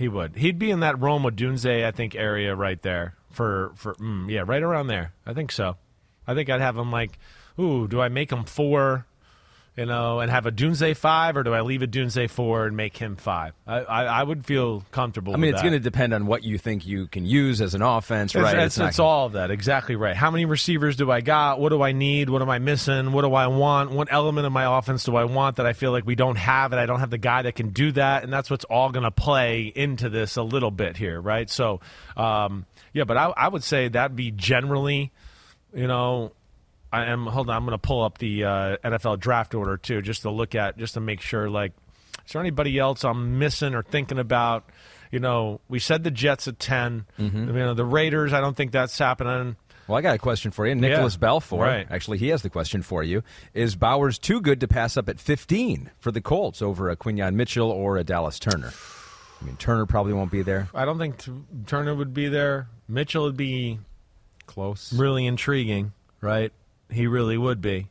he would. He'd be in that Rome Odunze, I think, area right there for for mm, yeah, right around there. I think so. I think I'd have him like, ooh, do I make him four? You know, and have a Dunze five, or do I leave a Dunze four and make him five? I, I, I would feel comfortable. I mean, with it's that. going to depend on what you think you can use as an offense, It's, right? it's, not it's all of that. Exactly right. How many receivers do I got? What do I need? What am I missing? What do I want? What element of my offense do I want that I feel like we don't have, and I don't have the guy that can do that? And that's what's all going to play into this a little bit here, right? So, um, yeah, but I, I would say that'd be generally, you know, I am. Hold on, I'm going to pull up the uh, N F L draft order too, just to look at, just to make sure. Like, is there anybody else I'm missing or thinking about? You know, we said the Jets at ten. Mm-hmm. You know, the Raiders. I don't think that's happening. Well, I got a question for you. Nicholas Yeah, Balfour, right. actually, he has the question for you. Is Bowers too good to pass up at fifteen for the Colts over a Quinyon Mitchell or a Dallas Turner? I mean, Turner probably won't be there. I don't think t- Turner would be there. Mitchell would be Close. really intriguing, right? He really would be.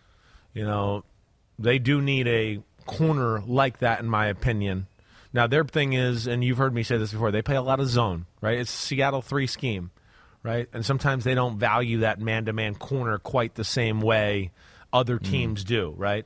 You know, they do need a corner like that, in my opinion. Now, their thing is, and you've heard me say this before, they play a lot of zone, right? It's Seattle three scheme, right? And sometimes they don't value that man-to-man corner quite the same way other teams mm. do, right?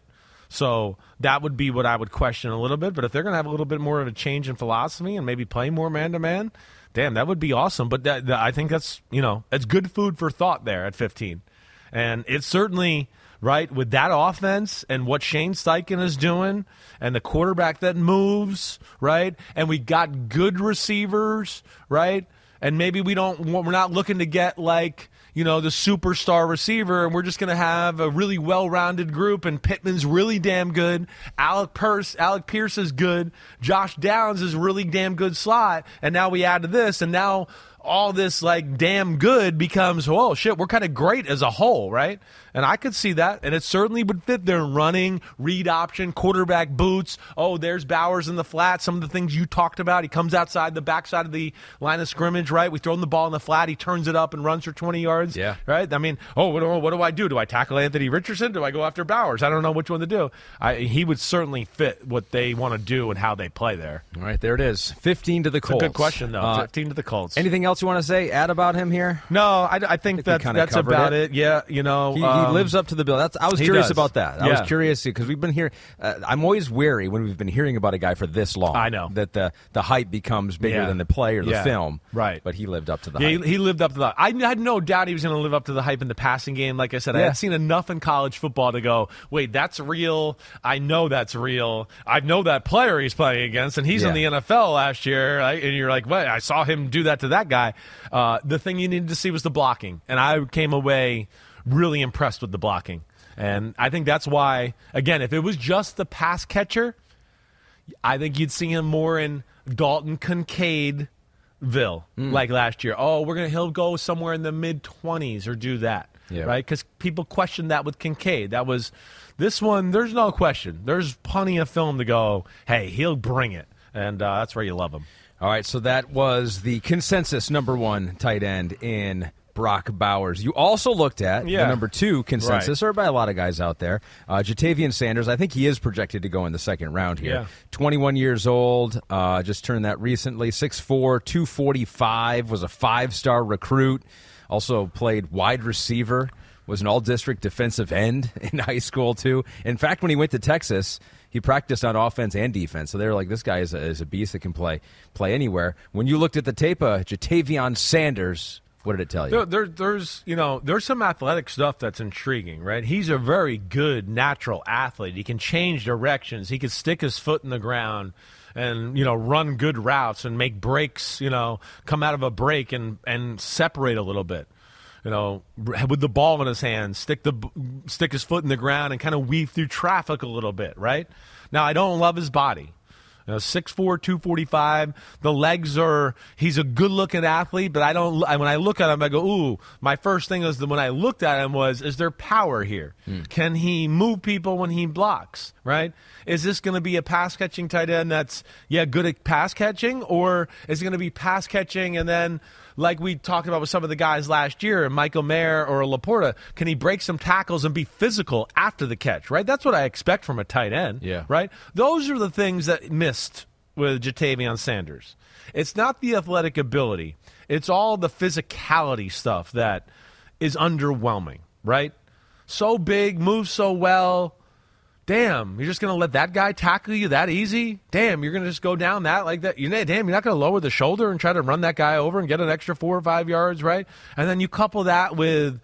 So that would be what I would question a little bit. But if they're going to have a little bit more of a change in philosophy and maybe play more man-to-man, damn, that would be awesome. But that, that, I think that's, you know, it's good food for thought there at fifteen. And it's certainly, right, with that offense and what Shane Steichen is doing and the quarterback that moves, right, and we got good receivers, right, and maybe we don't, we're not looking to get like, you know, the superstar receiver, and we're just going to have a really well-rounded group, and Pittman's really damn good, Alec Pierce, Alec Pierce is good, Josh Downs is really damn good slot, and now we add to this, and now all this, like, damn good becomes, oh, shit, we're kind of great as a whole, right? And I could see that, and it certainly would fit their running, read option, quarterback boots. Oh, there's Bowers in the flat, some of the things you talked about. He comes outside the backside of the line of scrimmage, right? We throw him the ball in the flat. He turns it up and runs for twenty yards, yeah. right? I mean, oh, what do, what do I do? Do I tackle Anthony Richardson? Do I go after Bowers? I don't know which one to do. I, he would certainly fit what they want to do and how they play there. All right, there it is. fifteen to the Colts. It's a good question, though. Uh, fifteen to the Colts. Anything else you want to say, add about him here? No, I, I think, think that's, kinda that's about it. it. Yeah, you know. He, um, he lives up to the bill. That's, I was he curious does. about that. I Yeah. was curious because we've been hearing. Uh, I'm always wary when we've been hearing about a guy for this long. I know. that the the hype becomes bigger Yeah. than the play or the Yeah. film. Right. But he lived up to the Yeah, hype. he, he lived up to the. I had no doubt he was going to live up to the hype in the passing game. Like I said, I Yeah. had seen enough in college football to go, wait, that's real. I know that's real. I know that player he's playing against, and he's Yeah. in the N F L last year. Right? And you're like, wait, I saw him do that to that guy. Uh, the thing you needed to see was the blocking, and I came away really impressed with the blocking. And I think that's why, again, if it was just the pass catcher, I think you'd see him more in Dalton Kincaidville mm. like last year. Oh, we're gonna he'll go somewhere in the mid twenties or do that, yeah. right? Because people questioned that with Kincaid. That was this one. There's no question. There's plenty of film to go. Hey, he'll bring it, and uh, that's where you love him. All right, so that was the consensus number one tight end in Brock Bowers. You also looked at Yeah. the number two consensus, Right. or by a lot of guys out there, uh, Jatavian Sanders. I think he is projected to go in the second round here. Yeah. twenty-one years old, uh, just turned that recently, six foot four, two forty-five, was a five-star recruit, also played wide receiver, was an all-district defensive end in high school, too. In fact, when he went to Texas, he practiced on offense and defense, so they were like, this guy is a, is a beast that can play play anywhere. When you looked at the tape of Jatavian Sanders, what did it tell you? There, there, there's, you know, there's some athletic stuff that's intriguing, right? He's a very good natural athlete. He can change directions. He can stick his foot in the ground and, you know, run good routes and make breaks, you know, come out of a break and, and separate a little bit. You know, with the ball in his hand, stick the stick his foot in the ground and kind of weave through traffic a little bit, right? Now, I don't love his body. You know, six foot four, two forty-five. The legs are, he's a good-looking athlete, but I don't, when I look at him, I go, ooh, my first thing is that when I looked at him was, is there power here? Hmm. Can he move people when he blocks, right? Is this going to be a pass-catching tight end that's, yeah, good at pass-catching, or is it going to be pass-catching and then, like we talked about with some of the guys last year, Michael Mayer or Laporta, can he break some tackles and be physical after the catch, right? That's what I expect from a tight end, yeah. right? Those are the things that missed with Jatavion Sanders. It's not the athletic ability. It's all the physicality stuff that is underwhelming, right? So big, moves so well. Damn, you're just going to let that guy tackle you that easy? Damn, you're going to just go down that like that? You know, damn, you're not going to lower the shoulder and try to run that guy over and get an extra four or five yards, right? And then you couple that with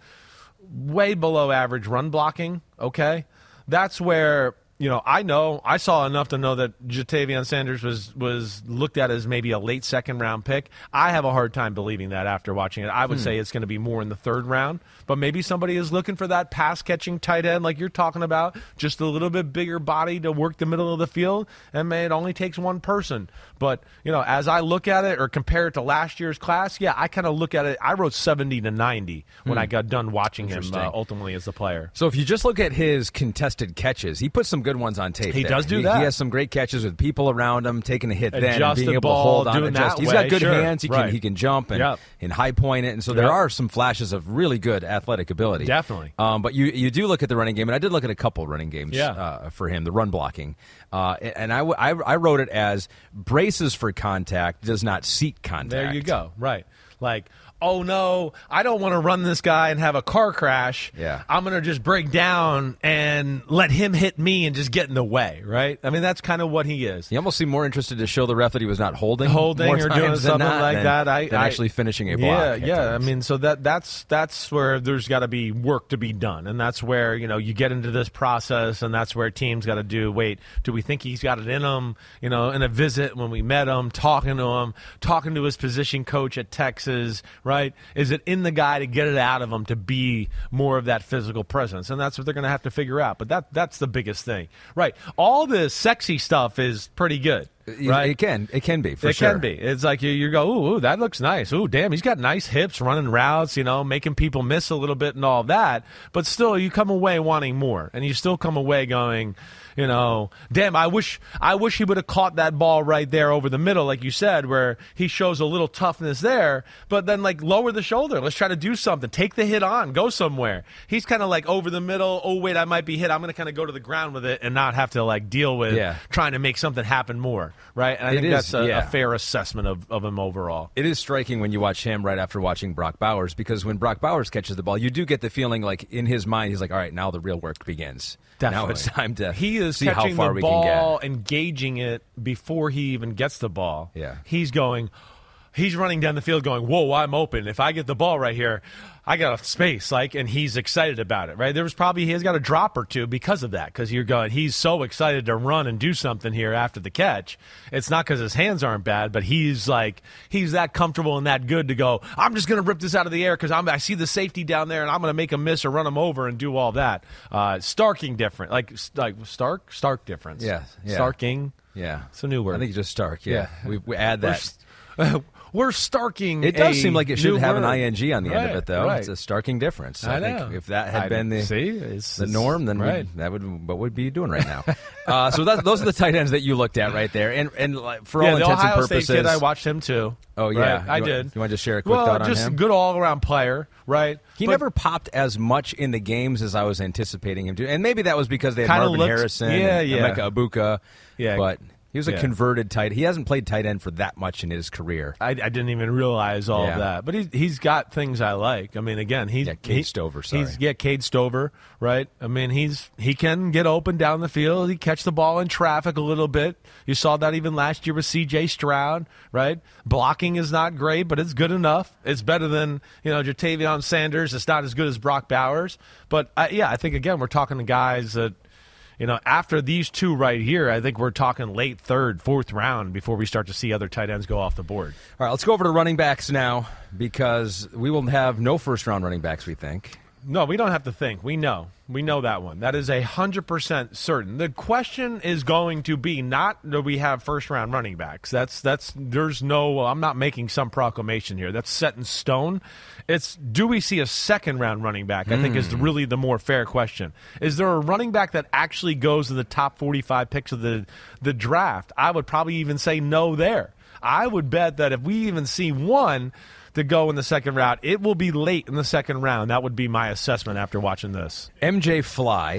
way below average run blocking, okay? That's where, you know, I know, I saw enough to know that Jatavion Sanders was was looked at as maybe a late second round pick. I have a hard time believing that after watching it. I would hmm. say it's going to be more in the third round, but maybe somebody is looking for that pass catching tight end like you're talking about, just a little bit bigger body to work the middle of the field, and man, it only takes one person. But, you know, as I look at it or compare it to last year's class, yeah, I kind of look at it, I wrote seventy to ninety when hmm. I got done watching him uh, ultimately as the player. So if you just look at his contested catches, he put some good ones on tape. He there. does do he, that. He has some great catches with people around him, taking a hit, Adjust then being the able ball, to hold on. doing Adjust. that He's way. got good Sure. hands. He right. can he can jump and, yep. and high point it. And so yep. there are some flashes of really good athletic ability. Definitely. Um, but you you do look at the running game, and I did look at a couple running games yeah. uh, for him, the run blocking. Uh, and I, I, I wrote it as braces for contact, does not seek contact. There you go. Right. Like, oh, no, I don't want to run this guy and have a car crash. Yeah. I'm going to just break down and let him hit me and just get in the way, right? I mean, that's kind of what he is. He almost seemed more interested to show the ref that he was not holding, holding more or times doing than something not, like than, that. I, than I, actually finishing a block. Yeah, at yeah. times. I mean, so that that's that's where there's got to be work to be done, and that's where, you know, you get into this process, and that's where teams got to do. Wait, do we think he's got it in him? You know, in a visit when we met him, talking to him, talking to his position coach at Texas, right? Is it in the guy to get it out of him to be more of that physical presence? And that's what they're going to have to figure out. But that that's the biggest thing, right? All the sexy stuff is pretty good. Right? It can. It can be, for it sure. It can be. It's like you, you go, ooh, ooh, that looks nice. Ooh, damn, he's got nice hips, running routes, you know, making people miss a little bit and all that. But still, you come away wanting more. And you still come away going, you know, damn, I wish I wish he would have caught that ball right there over the middle, like you said, where he shows a little toughness there. But then, like, lower the shoulder. Let's try to do something. Take the hit on. Go somewhere. He's kind of like over the middle. Oh, wait, I might be hit. I'm going to kind of go to the ground with it and not have to, like, deal with yeah. trying to make something happen more. Right? And I it think is, that's a, yeah. a fair assessment of, of him overall. It is striking when you watch him right after watching Brock Bowers, because when Brock Bowers catches the ball, you do get the feeling like in his mind, he's like, all right, now the real work begins. Definitely. Now it's time to he is see how far the we ball, can get. engaging it before he even gets the ball. Yeah. He's going, he's running down the field going, whoa, I'm open. If I get the ball right here, I got a space, like, and he's excited about it, right? There was probably, he's got a drop or two because of that, because you're going, he's so excited to run and do something here after the catch. It's not because his hands aren't bad, but he's like, he's that comfortable and that good to go, I'm just going to rip this out of the air because I'm I see the safety down there and I'm going to make him miss or run him over and do all that. Uh, Starking different, like, like Stark? Stark difference. Yeah, yeah. Starking. Yeah. It's a new word. I think it's just Stark, yeah. Yeah. We, we add that. We're, We're starking. It does a seem like it should have word. an ing on the right, end of it, though. Right. It's a starking difference. I, I know. think if that had I been the see, it's, the norm, then right. that would what would be doing right now. uh, so that, those are the tight ends that you looked at right there, and and like, for yeah, all the intents Ohio and purposes, State kid, I watched him too. Oh yeah, right? I you, did. You want to just share a quick well, thought on just him? a good all around player, right? He but never popped as much in the games as I was anticipating him to, and maybe that was because they had Kinda Marvin looked, Harrison, yeah, and yeah. Emeka Ibuka, yeah, but. He was a yeah. converted tight. He hasn't played tight end for that much in his career. I, I didn't even realize all yeah. of that. But he's he's got things I like. I mean, again, he's yeah, Cade he, Stover. Sorry, he's yeah, Cade Stover, right? I mean, he's he can get open down the field. He catch the ball in traffic a little bit. You saw that even last year with C J Stroud, right? Blocking is not great, but it's good enough. It's better than you know Jatavion Sanders. It's not as good as Brock Bowers, but uh, yeah, I think again we're talking to guys that. You know, after these two right here, I think we're talking late third, fourth round before we start to see other tight ends go off the board. All right, let's go over to running backs now because we will have no first-round running backs, we think. No, we don't have to think. We know. We know that one. That is one hundred percent certain. The question is going to be not do we have first-round running backs. That's, that's, there's no, I'm not making some proclamation here. That's set in stone. It's do we see a second-round running back, I think, is really the more fair question. Is there a running back that actually goes to the top forty-five picks of the, the draft? I would probably even say no there. I would bet that if we even see one to go in the second round, it will be late in the second round. That would be my assessment after watching this. M J Fly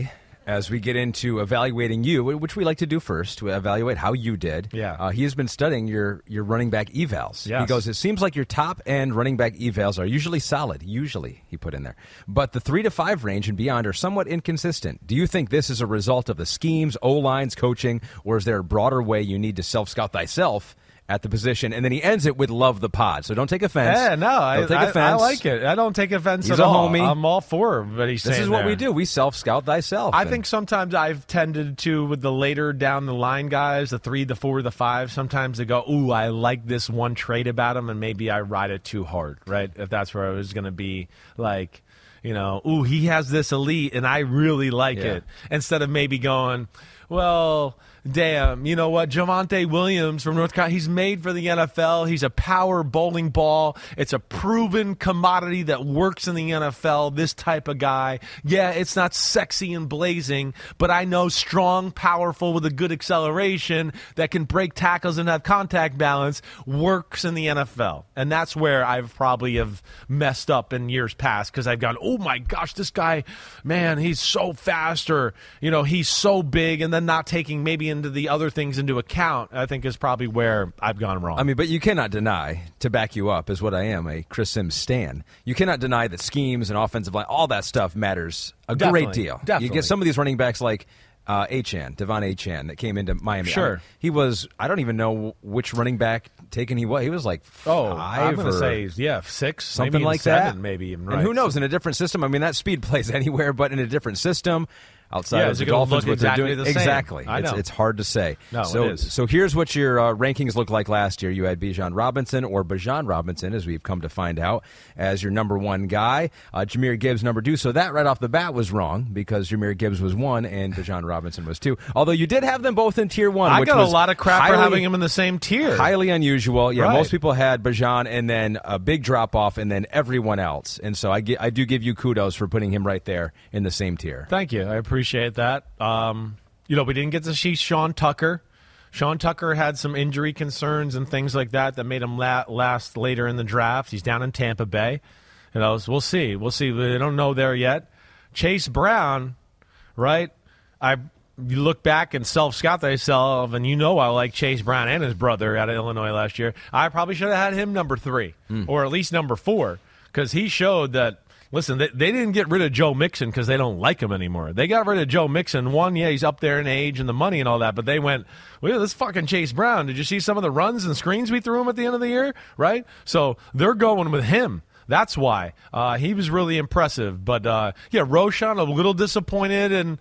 as we get into evaluating you, which we like to do first, to evaluate how you did. Yeah. Uh, he has been studying your, your running back evals. Yes. He goes, it seems like your top-end running back evals are usually solid, usually, he put in there. But the three to five range and beyond are somewhat inconsistent. Do you think this is a result of the schemes, O-lines, coaching, or is there a broader way you need to self-scout thyself at the position? And then he ends it with love the pod. So don't take offense. Yeah, no, I, don't take I, offense. I like it. I don't take offense He's at a all. homie. I'm all for what he's saying This is what there. we do. We self-scout thyself. I And think sometimes I've tended to, with the later down the line guys, the three, the four, the five, sometimes they go, ooh, I like this one trait about him, and maybe I ride it too hard, right? If that's where I was going to be like, you know, ooh, he has this elite, and I really like Yeah. it. Instead of maybe going, well, damn, you know what? Javonte Williams from North Carolina, he's made for the N F L. He's a power bowling ball. It's a proven commodity that works in the N F L, this type of guy. Yeah, it's not sexy and blazing, but I know strong, powerful, with a good acceleration that can break tackles and have contact balance works in the N F L. And that's where I've probably have messed up in years past because I've gone, oh my gosh, this guy, man, he's so fast, or, you know, he's so big, and then not taking maybe into the other things into account, I think is probably where I've gone wrong. I mean, but you cannot deny, to back you up, is what I am, a Chris Sims stan. You cannot deny that schemes and offensive line, all that stuff matters a Definitely, great deal. definitely. You get some of these running backs like uh, Achane, Devon Achane, that came into Miami. Sure. I mean, he was, I don't even know which running back taken he was. He was like oh, five I'm going to or say, yeah, six, something maybe even like seven, that. maybe even, And right. who knows, in a different system, I mean, that speed plays anywhere, but in a different system. Outside Yeah, of is the it gonna Dolphins, look what they're exactly doing, the same? exactly. I It's, know. it's hard to say. No, so, it is. so here's what your uh, rankings looked like last year. You had Bijan Robinson, or Bijan Robinson, as we've come to find out, as your number one guy. Uh, Jahmyr Gibbs, number two. So that right off the bat was wrong because Jahmyr Gibbs was one and Bijan Robinson was two. Although you did have them both in tier one. I which got a was lot of crap for highly- having him in the same tier. Highly unusual. Yeah, Right. most people had Bijan and then a big drop off and then everyone else. And so I, gi- I do give you kudos for putting him right there in the same tier. Thank you. I appreciate that. Um, you know, we didn't get to see Sean Tucker. Sean Tucker had some injury concerns and things like that that made him la- last later in the draft. He's down in Tampa Bay. You know, so we'll see. We'll see. We don't know there yet. Chase Brown, right? I you look back and self-scout thyself, and you know I like Chase Brown and his brother out of Illinois last year. I probably should have had him number three Mm. or at least number four because he showed that. Listen, they, they didn't get rid of Joe Mixon because they don't like him anymore. They got rid of Joe Mixon. One, yeah, he's up there in age and the money and all that, but they went, well, this fucking Chase Brown. Did you see some of the runs and screens we threw him at the end of the year? Right? So they're going with him. That's why. Uh, he was really impressive. But, uh, yeah, Roschon, a little disappointed. And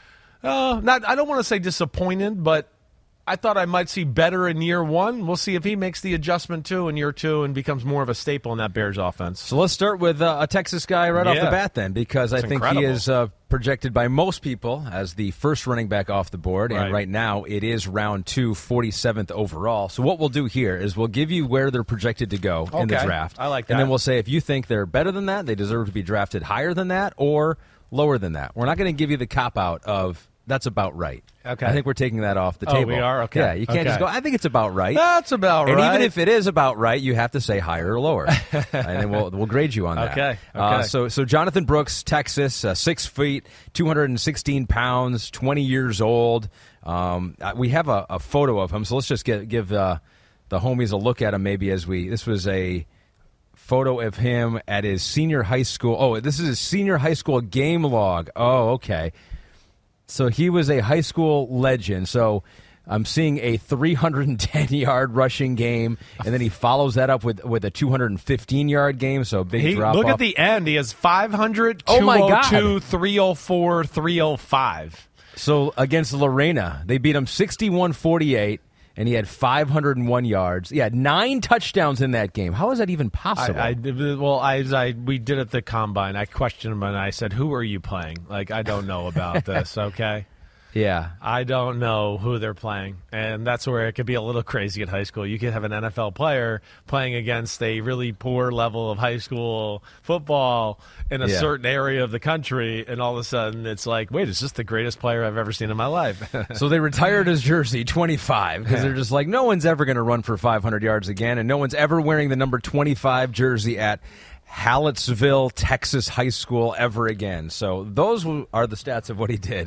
uh, not. I don't want to say disappointed, but I thought I might see better in year one. We'll see if he makes the adjustment, too, in year two and becomes more of a staple in that Bears offense. So let's start with uh, a Texas guy right off Yeah. the bat then, because I It's think incredible. he is uh, projected by most people as the first running back off the board, and Right. right now it is round two, forty-seventh overall. So what we'll do here is we'll give you where they're projected to go in the Okay. draft. I like And then that. we'll say if you think they're better than that, they deserve to be drafted higher than that, or lower than that. We're not going to give you the cop-out of that's about right. Okay. I think we're taking that off the Oh, table. we are? Okay. Yeah, you can't just Okay. go, I think it's about right. That's about And right. even if it is about right, you have to say higher or lower, and then we'll we'll grade you on that. Okay, Uh, okay. so so Jonathan Brooks, Texas, uh, six feet, two hundred sixteen pounds, twenty years old. Um, uh, we have a, a photo of him, so let's just get, give uh, the homies a look at him. Maybe as we this was a photo of him at his senior high school. Oh, this is his senior high school game log. Oh, okay. So he was a high school legend. So I'm seeing a three hundred ten yard rushing game, and then he follows that up with, with a two hundred fifteen yard game. So a big He, drop look off. at the end. He has five hundred, Oh, my two oh God. two, three oh four, three oh five. So against Lorena, they beat him sixty-one forty-eight, and he had five hundred one yards. He had nine touchdowns in that game. How is that even possible? I, I, well, I, I, we did at the combine. I questioned him and I said, "Who are you playing?" Like, I don't know about this. Okay, yeah. I don't know who they're playing, and that's where it could be a little crazy at high school. You could have an N F L player playing against a really poor level of high school football in a Yeah. certain area of the country, and all of a sudden it's like, wait, is this the greatest player I've ever seen in my life? So they retired his jersey, twenty-five, because they're just like, no one's ever going to run for five hundred yards again, and no one's ever wearing the number twenty-five jersey at Hallettsville, Texas High School ever again. So those are the stats of what he did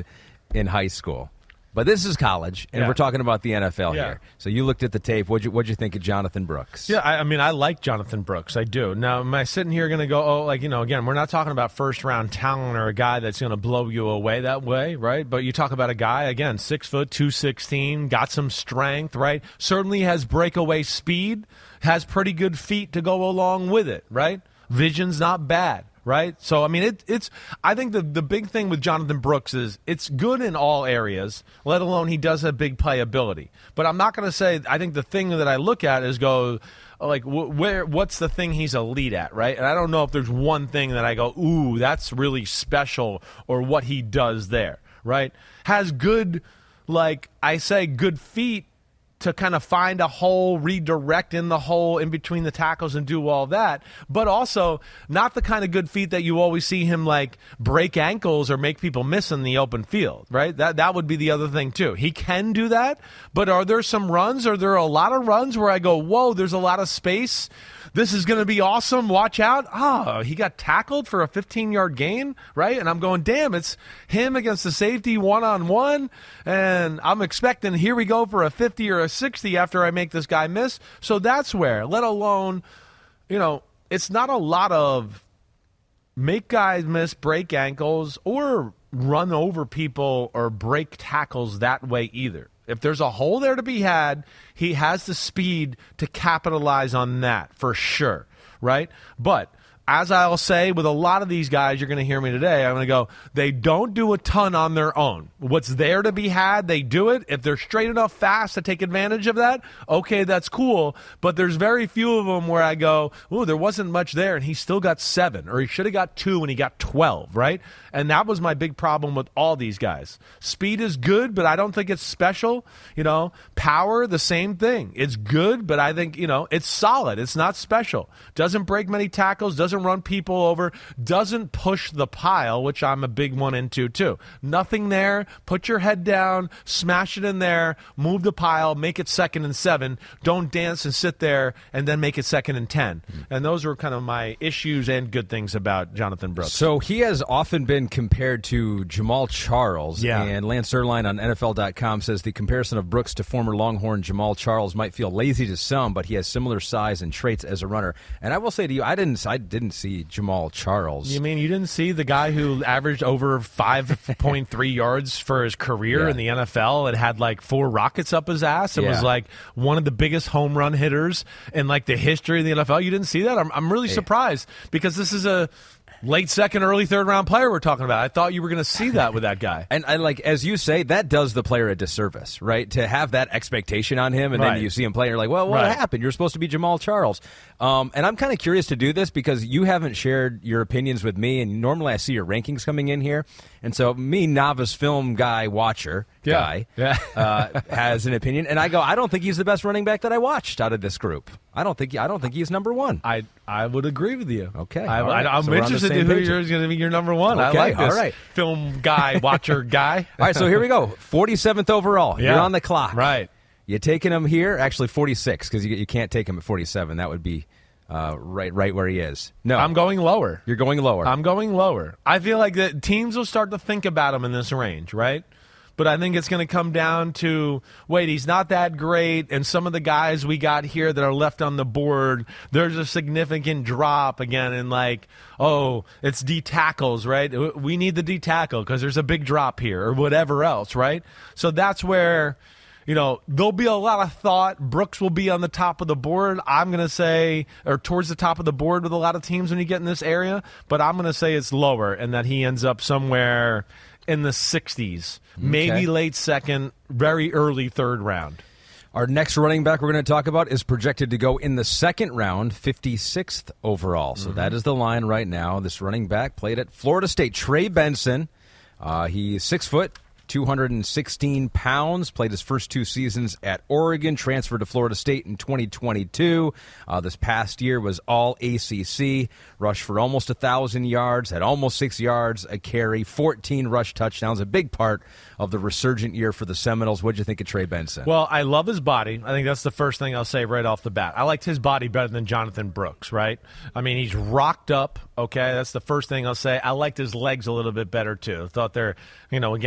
in high school. But this is college, and Yeah. we're talking about the N F L Yeah. here. So you looked at the tape. What'd you, what'd you think of Jonathan Brooks? Yeah, I, I mean, I like Jonathan Brooks. I do. Now, am I sitting here going to go, oh, like, you know, again, we're not talking about first-round talent or a guy that's going to blow you away that way, right? But you talk about a guy, again, six foot, two sixteen, got some strength, right? Certainly has breakaway speed, has pretty good feet to go along with it, right? Vision's not bad. Right? So, I mean, it, it's – I think the, the big thing with Jonathan Brooks is it's good in all areas, let alone he does have big playability. But I'm not going to say – I think the thing that I look at is go – like, wh- where? What's the thing he's elite at, right? And I don't know if there's one thing that I go, ooh, that's really special or what he does there, right? Has good – like, I say good feet to kind of find a hole, redirect in the hole in between the tackles and do all that, but also not the kind of good feet that you always see him like break ankles or make people miss in the open field, right? That that would be the other thing too. He can do that, but are there some runs? Are there a lot of runs where I go, whoa, there's a lot of space? This is going to be awesome. Watch out. Oh, he got tackled for a fifteen-yard gain, right? And I'm going, damn, it's him against the safety one-on-one, and I'm expecting here we go for a fifty or a sixty after I make this guy miss. So that's where, let alone, you know, it's not a lot of make guys miss, break ankles, or run over people or break tackles that way either. If there's a hole there to be had, he has the speed to capitalize on that for sure, right? But as I'll say with a lot of these guys, you're going to hear me today, I'm going to go, they don't do a ton on their own. What's there to be had, they do it. If they're straight enough fast to take advantage of that, okay, that's cool. But there's very few of them where I go, ooh, there wasn't much there, and he still got seven, or he should have got two, and he got twelve, right? And that was my big problem with all these guys. Speed is good, but I don't think it's special. You know, power, the same thing. It's good, but I think, you know, it's solid. It's not special. Doesn't break many tackles, doesn't run people over, doesn't push the pile, which I'm a big one into too. Nothing there. Put your head down, smash it in there, move the pile, make it second and seven. Don't dance and sit there and then make it second and ten. And those were kind of my issues and good things about Jonathan Brooks. So he has often been compared to Jamal Charles, Yeah. and Lance Erline on N F L dot com says the comparison of Brooks to former Longhorn Jamal Charles might feel lazy to some, but he has similar size and traits as a runner. And I will say to you, I didn't, I didn't see Jamal Charles. You mean you didn't see the guy who averaged over five point three yards for his career Yeah. in the N F L and had like four rockets up his ass and Yeah. was like one of the biggest home run hitters in like the history of the N F L? You didn't see that? I'm, I'm really surprised because this is a late second, early third round player we're talking about. I thought you were going to see that with that guy. And I like, as you say, that does the player a disservice, right? To have that expectation on him, and Right. then you see him play, and you're like, well, what Right. happened? You're supposed to be Jamal Charles. Um, and I'm kind of curious to do this because you haven't shared your opinions with me, and normally I see your rankings coming in here. And so me, novice film guy, watcher Yeah. guy, Yeah. uh, has an opinion, and I go, I don't think he's the best running back that I watched out of this group. I don't think I don't think he's number one. I I would agree with you. Okay, I, all right. I, I'm So we're on the interested same in who page. is going to be your number one. Okay, I like this all right. film guy, watcher guy. All right, so here we go. forty-seventh overall. Yeah. You're on the clock. Right. You taking him here? Actually, forty-six, because you, you can't take him at forty-seven. That would be uh, right right where he is. No, I'm going lower. You're going lower. I'm going lower. I feel like that teams will start to think about him in this range, right? But I think it's going to come down to, wait, he's not that great, and some of the guys we got here that are left on the board, there's a significant drop again in like, oh, it's D tackles, right? We need the D tackle because there's a big drop here or whatever else, right? So that's where, you know, there'll be a lot of thought. Brooks will be on the top of the board. I'm going to say, or towards the top of the board with a lot of teams when you get in this area, but I'm going to say it's lower and that he ends up somewhere in the sixties, maybe late second, very early third round. Our next running back we're going to talk about is projected to go in the second round, fifty-sixth overall. So Mm-hmm. that is the line right now. This running back played at Florida State. Trey Benson. Uh, he's six foot. two hundred sixteen pounds, played his first two seasons at Oregon, transferred to Florida State in twenty twenty-two. Uh, this past year was all A C C, rushed for almost one thousand yards, had almost six yards a carry, fourteen rush touchdowns, a big part of the resurgent year for the Seminoles. What'd you think of Trey Benson? Well, I love his body. I think that's the first thing I'll say right off the bat. I liked his body better than Jonathan Brooks, right? I mean, he's rocked up, okay? That's the first thing I'll say. I liked his legs a little bit better, too. I thought they're, you know, again, I'm big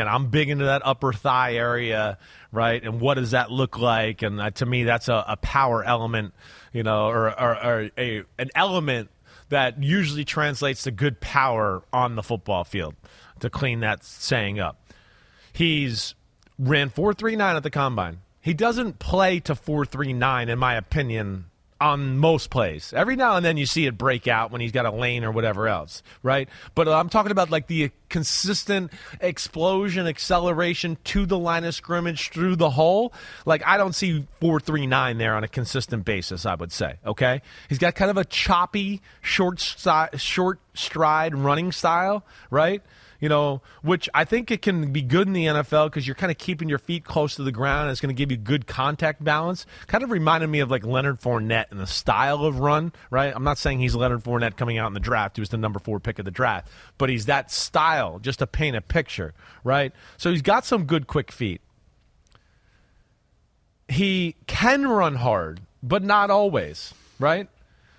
dig into that upper thigh area, right? And what does that look like? And uh, to me, that's a, a power element, you know, or, or, or a an element that usually translates to good power on the football field, to clean that saying up. He's ran four three nine at the Combine. He doesn't play to four three nine, in my opinion, on most plays. Every now and then you see it break out when he's got a lane or whatever else, right? But I'm talking about like the consistent explosion, acceleration to the line of scrimmage through the hole. Like, I don't see four three nine there on a consistent basis, I would say, okay? He's got kind of a choppy, short, sti- short stride running style, right? You know, which I think it can be good in the N F L because you're kind of keeping your feet close to the ground. And it's going to give you good contact balance. Kind of reminded me of like Leonard Fournette and the style of run, right? I'm not saying he's Leonard Fournette coming out in the draft. He was the number four pick of the draft. But he's that style, just to paint a picture, right? So he's got some good quick feet. He can run hard, but not always, right?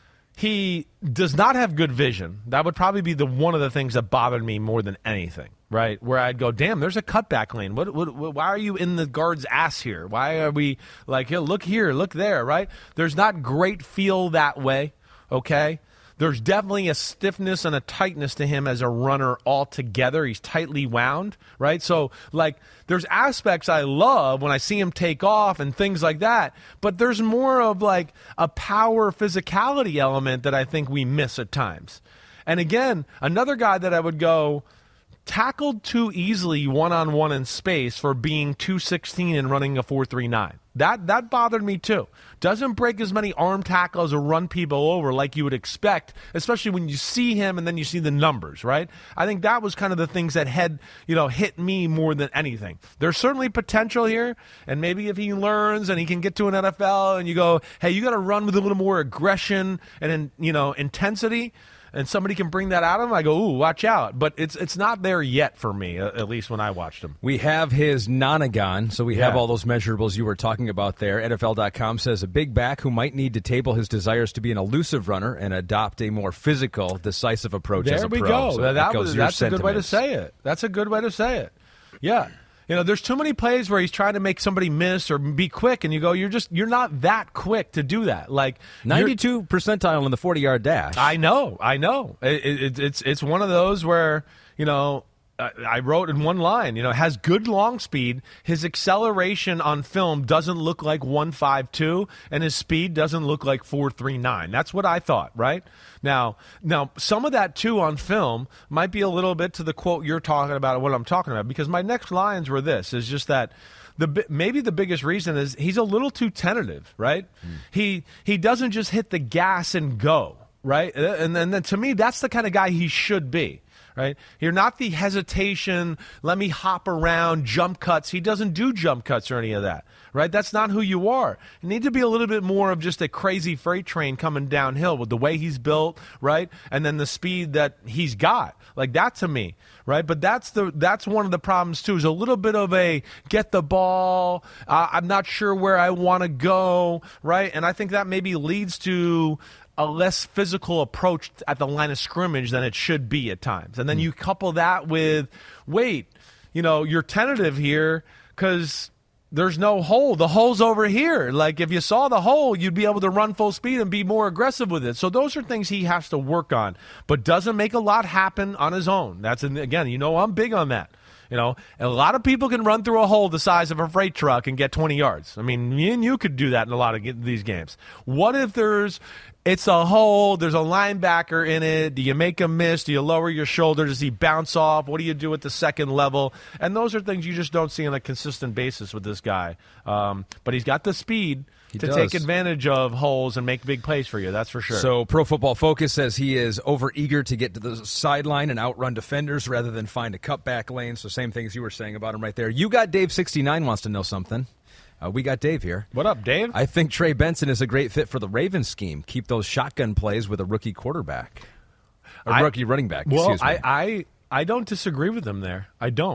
He does not have good vision. That would probably be the one of the things that bothered me more than anything, right? Where I'd go, damn, there's a cutback lane. What, what, what, why are you in the guard's ass here? Why are we like, hey, look here, look there, right? There's not great feel that way, okay? There's definitely a stiffness and a tightness to him as a runner altogether. He's tightly wound, right? So, like, there's aspects I love when I see him take off and things like that, but there's more of, like, a power physicality element that I think we miss at times. And, again, another guy that I would go tackled too easily one-on-one in space for being two sixteen and running a four three nine. That that bothered me too. Doesn't break as many arm tackles or run people over like you would expect, especially when you see him and then you see the numbers, right? I think that was kind of the things that had, you know, hit me more than anything. There's certainly potential here, and maybe if he learns and he can get to an N F L and you go, hey, you got to run with a little more aggression and, you know, intensity, and somebody can bring that out of him, I go, ooh, watch out. But it's it's not there yet for me, at least when I watched him. We have his nonagon, so we Yeah. have all those measurables you were talking about there. N F L dot com says a big back who might need to table his desires to be an elusive runner and adopt a more physical, decisive approach There as a we pro. go. So that that was, goes your that's a good way to sentiments. say it. That's a good way to say it. Yeah. You know, there's too many plays where he's trying to make somebody miss or be quick, and you go, you're just you're not that quick to do that. Like ninety-two percentile in the forty-yard dash. I know, I know. It, it, it's it's one of those where, you know, I, I wrote in one line, you know, has good long speed. His acceleration on film doesn't look like one fifty-two, and his speed doesn't look like four three nine. That's what I thought, right? Now, now some of that, too, on film might be a little bit to the quote you're talking about, what I'm talking about, because my next lines were this, is just that the maybe the biggest reason is he's a little too tentative, right? Mm. He he doesn't just hit the gas and go, right? And then, then to me, that's the kind of guy he should be. Right? You're not the hesitation, let me hop around, jump cuts. He doesn't do jump cuts or any of that. Right? That's not who you are. You need to be a little bit more of just a crazy freight train coming downhill with the way he's built, right? And then the speed that he's got. Like that to me, right? But that's the that's one of the problems too, is a little bit of a get the ball, uh, I'm not sure where I want to go, right? And I think that maybe leads to a less physical approach at the line of scrimmage than it should be at times. And then you couple that with, wait, you know, you're tentative here because there's no hole. The hole's over here. Like, if you saw the hole, you'd be able to run full speed and be more aggressive with it. So those are things he has to work on, but doesn't make a lot happen on his own. That's, again, you know, I'm big on that. You know, a lot of people can run through a hole the size of a freight truck and get twenty yards. I mean, me and you could do that in a lot of these games. What if there's, it's a hole, there's a linebacker in it, do you make a miss, do you lower your shoulder, does he bounce off, what do you do at the second level? And those are things you just don't see on a consistent basis with this guy. Um, but he's got the speed He to does. take advantage of holes and make big plays for you, that's for sure. So Pro Football Focus says he is over-eager to get to the sideline and outrun defenders rather than find a cutback lane. So same things you were saying about him right there. You got Dave sixty-nine wants to know something. Uh, we got Dave here. What up, Dave? I think Trey Benson is a great fit for the Ravens scheme. Keep those shotgun plays with a rookie quarterback. A I, rookie running back, well, excuse me. I, I, I don't disagree with him there. I don't.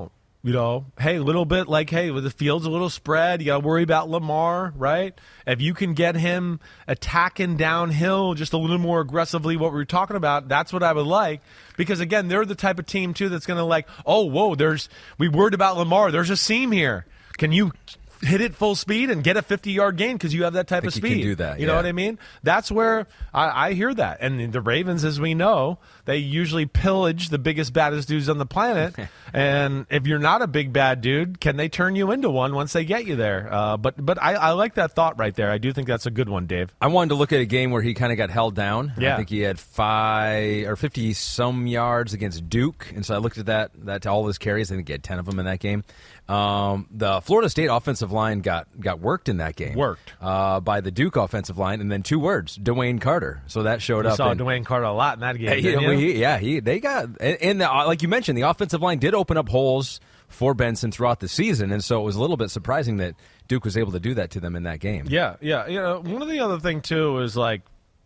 You know, hey, a little bit like, hey, with the field's a little spread, you got to worry about Lamar, right? If you can get him attacking downhill just a little more aggressively, what we were talking about, that's what I would like. Because, again, they're the type of team, too, that's going to like, oh, whoa, there's we worried about Lamar. There's a seam here. Can you hit it full speed and get a fifty-yard gain because you have that type I of think speed? you can do that, You yeah. know what I mean? That's where I, I hear that. And the Ravens, as we know, they usually pillage the biggest, baddest dudes on the planet. And if you're not a big, bad dude, can they turn you into one once they get you there? Uh, but but I, I like that thought right there. I do think that's a good one, Dave. I wanted to look at a game where he kind of got held down. Yeah. I think he had five or fifty some yards against Duke, and so I looked at that. That to all his carries. I think he had ten of them in that game. Um, the Florida State offensive line got got worked in that game. Worked. uh, by the Duke offensive line, and then two words: Dwayne Carter. So that showed We up. saw in, Dwayne Carter a lot in that game. Hey, didn't you know, you? he- yeah, he they got and, and the, like you mentioned, the offensive line did open up holes for Benson throughout the season, and so it was a little bit surprising that Duke was able to do that to them in that game. Yeah, yeah. You know, one of the other thing too is like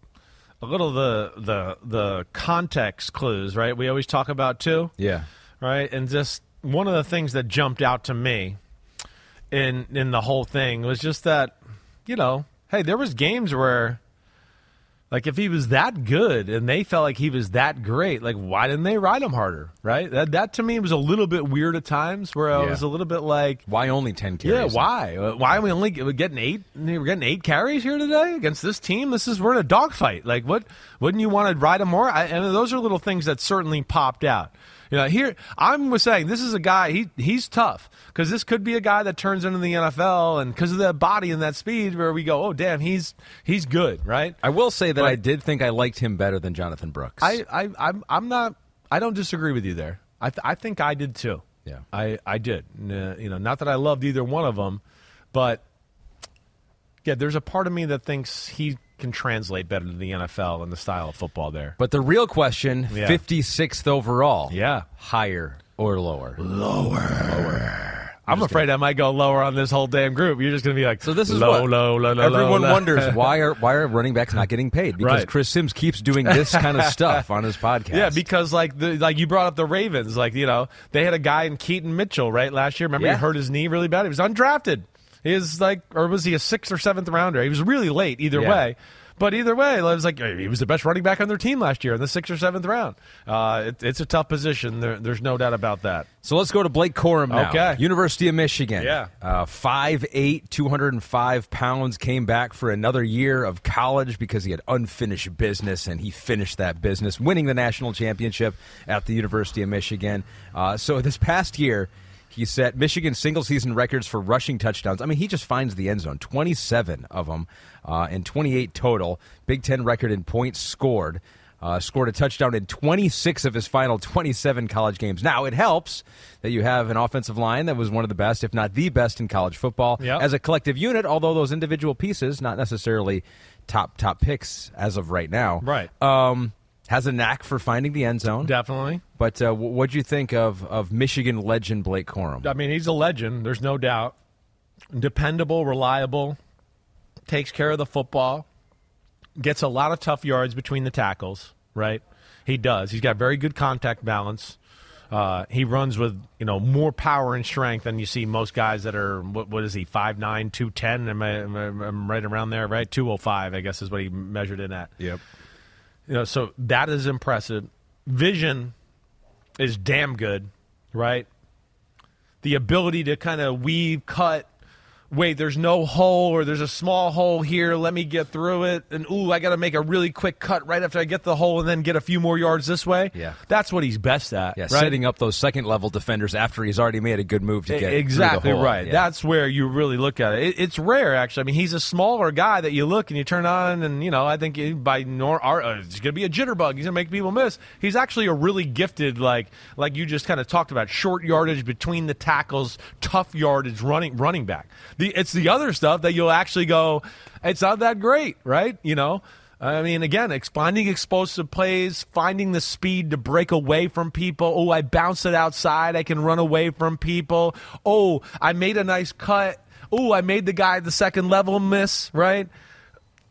a little the the the context clues, right? We always talk about too, Yeah. right? And just one of the things that jumped out to me in in the whole thing was just that, you know, hey, there was games where, like, if he was that good and they felt like he was that great, like, why didn't they ride him harder, right? That that to me was a little bit weird at times, where I Yeah. was a little bit like, Why only ten carries? yeah, why? Uh, Why are we only we're getting eight? We're getting eight carries here today against this team. This is we're in a dogfight. Like, what? Wouldn't you want to ride him more? I, and those are little things that certainly popped out. You know, here I'm was saying this is a guy. He he's tough because this could be a guy that turns into the N F L, and because of that body and that speed, where we go, oh damn, he's he's good, right? I will say that But- I did think I liked him better than Jonathan Brooks. I, I I'm I'm not. I don't disagree with you there. I th- I think I did too. Yeah. I I did. Uh, you know, not that I loved either one of them, but yeah, there's a part of me that thinks he can translate better to the N F L and the style of football there. but the real question, Yeah. fifty-sixth overall. Yeah. Higher or lower? I'm afraid I might go lower on this whole damn group. You're just going to be like, So this is low, what low, low, low, everyone low, low. wonders why are why are running backs not getting paid? Because Right. Chris Sims keeps doing this kind of stuff on his podcast. Yeah, because like the like you brought up the Ravens, like you know they had a guy in Keaton Mitchell right last year. Remember Yeah. he hurt his knee really bad. He was undrafted. He is like, or was he a sixth or seventh rounder? He was really late either Yeah. way. But either way, it was like he was the best running back on their team last year in the sixth or seventh round. Uh, it, it's a tough position. There, there's no doubt about that. So let's go to Blake Corum now. Okay. University of Michigan. Yeah. Uh, five eight, two hundred five pounds, came back for another year of college because he had unfinished business, and he finished that business, winning the national championship at the University of Michigan. Uh, so this past year, he set Michigan single-season records for rushing touchdowns. I mean, he just finds the end zone, twenty-seven of them, uh, and twenty-eight total. Big Ten record in points scored. Uh, scored a touchdown in twenty-six of his final twenty-seven college games. Now, it helps that you have an offensive line that was one of the best, if not the best, in college football Yep. as a collective unit, although those individual pieces, not necessarily top top picks as of right now. Right. Um, has a knack for finding the end zone. Definitely. But uh, what'd you think of, of Michigan legend Blake Corum? I mean, he's a legend. There's no doubt. Dependable, reliable, takes care of the football, gets a lot of tough yards between the tackles, right? He does. He's got very good contact balance. Uh, he runs with, you know, more power and strength than you see most guys that are, what, what is he, five nine, two ten? Am I, am I am right around there, right? two oh five, I guess, is what he measured in at. Yep. You know, so that is impressive. Vision is damn good, right? The ability to kind of weave, cut, wait, there's no hole or there's a small hole here, let me get through it. And, ooh, I got to make a really quick cut right after I get the hole and then get a few more yards this way. Yeah. That's what he's best at, Yeah, right? setting up those second-level defenders after he's already made a good move to get exactly through the hole. right. Yeah. That's where you really look at it. it. It's rare, actually. I mean, he's a smaller guy that you look and you turn on, and you know, I think he- by nor our, uh, it's going to be a jitterbug. He's going to make people miss. He's actually a really gifted, like like you just kind of talked about, short yardage between the tackles, tough yardage running running back. The it's the other stuff that you'll actually go, it's not that great, right? You know. I mean, again, ex- finding explosive plays, finding the speed to break away from people. Oh, I bounced it outside. I can run away from people. Oh, I made a nice cut. Oh, I made the guy at the second level miss, right?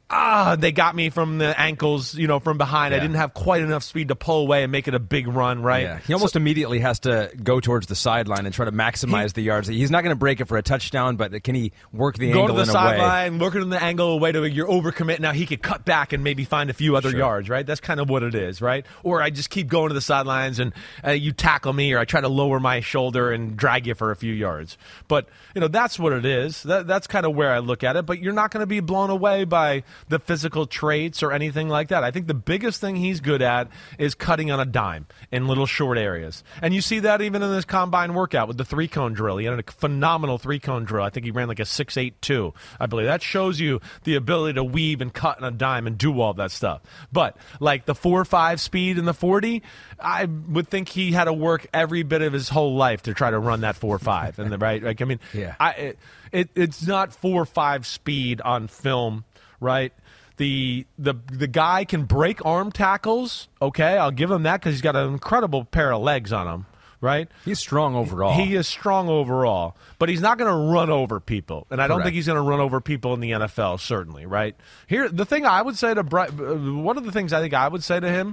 ah, they got me from the ankles, you know, from behind. Yeah. I didn't have quite enough speed to pull away and make it a big run, right? Yeah. He almost so, immediately has to go towards the sideline and try to maximize he, the yards. He's not going to break it for a touchdown, but can he work the go angle to the in sideline, a way? work it in the angle away to your overcommit. Now he could cut back and maybe find a few other sure. yards, right? That's kind of what it is, right? Or I just keep going to the sidelines and uh, you tackle me, or I try to lower my shoulder and drag you for a few yards. But, you know, that's what it is. That, that's kind of where I look at it. But you're not going to be blown away by the physical traits or anything like that. I think the biggest thing he's good at is cutting on a dime in little short areas. And you see that even in this combine workout with the three-cone drill. He had a phenomenal three-cone drill. I think he ran like a six eight two, I believe. That shows you the ability to weave and cut on a dime and do all that stuff. But like the four five speed in the forty, I would think he had to work every bit of his whole life to try to run that four five. And the right, like I mean, yeah. I it, it it's not four five speed on film, right? The the the guy can break arm tackles. Okay, I'll give him that because he's got an incredible pair of legs on him. Right? He's strong overall. He is strong overall, but he's not going to run over people, and I don't Correct. think he's going to run over people in the N F L. Certainly, right? Here, the thing I would say to Bri- one of the things I think I would say to him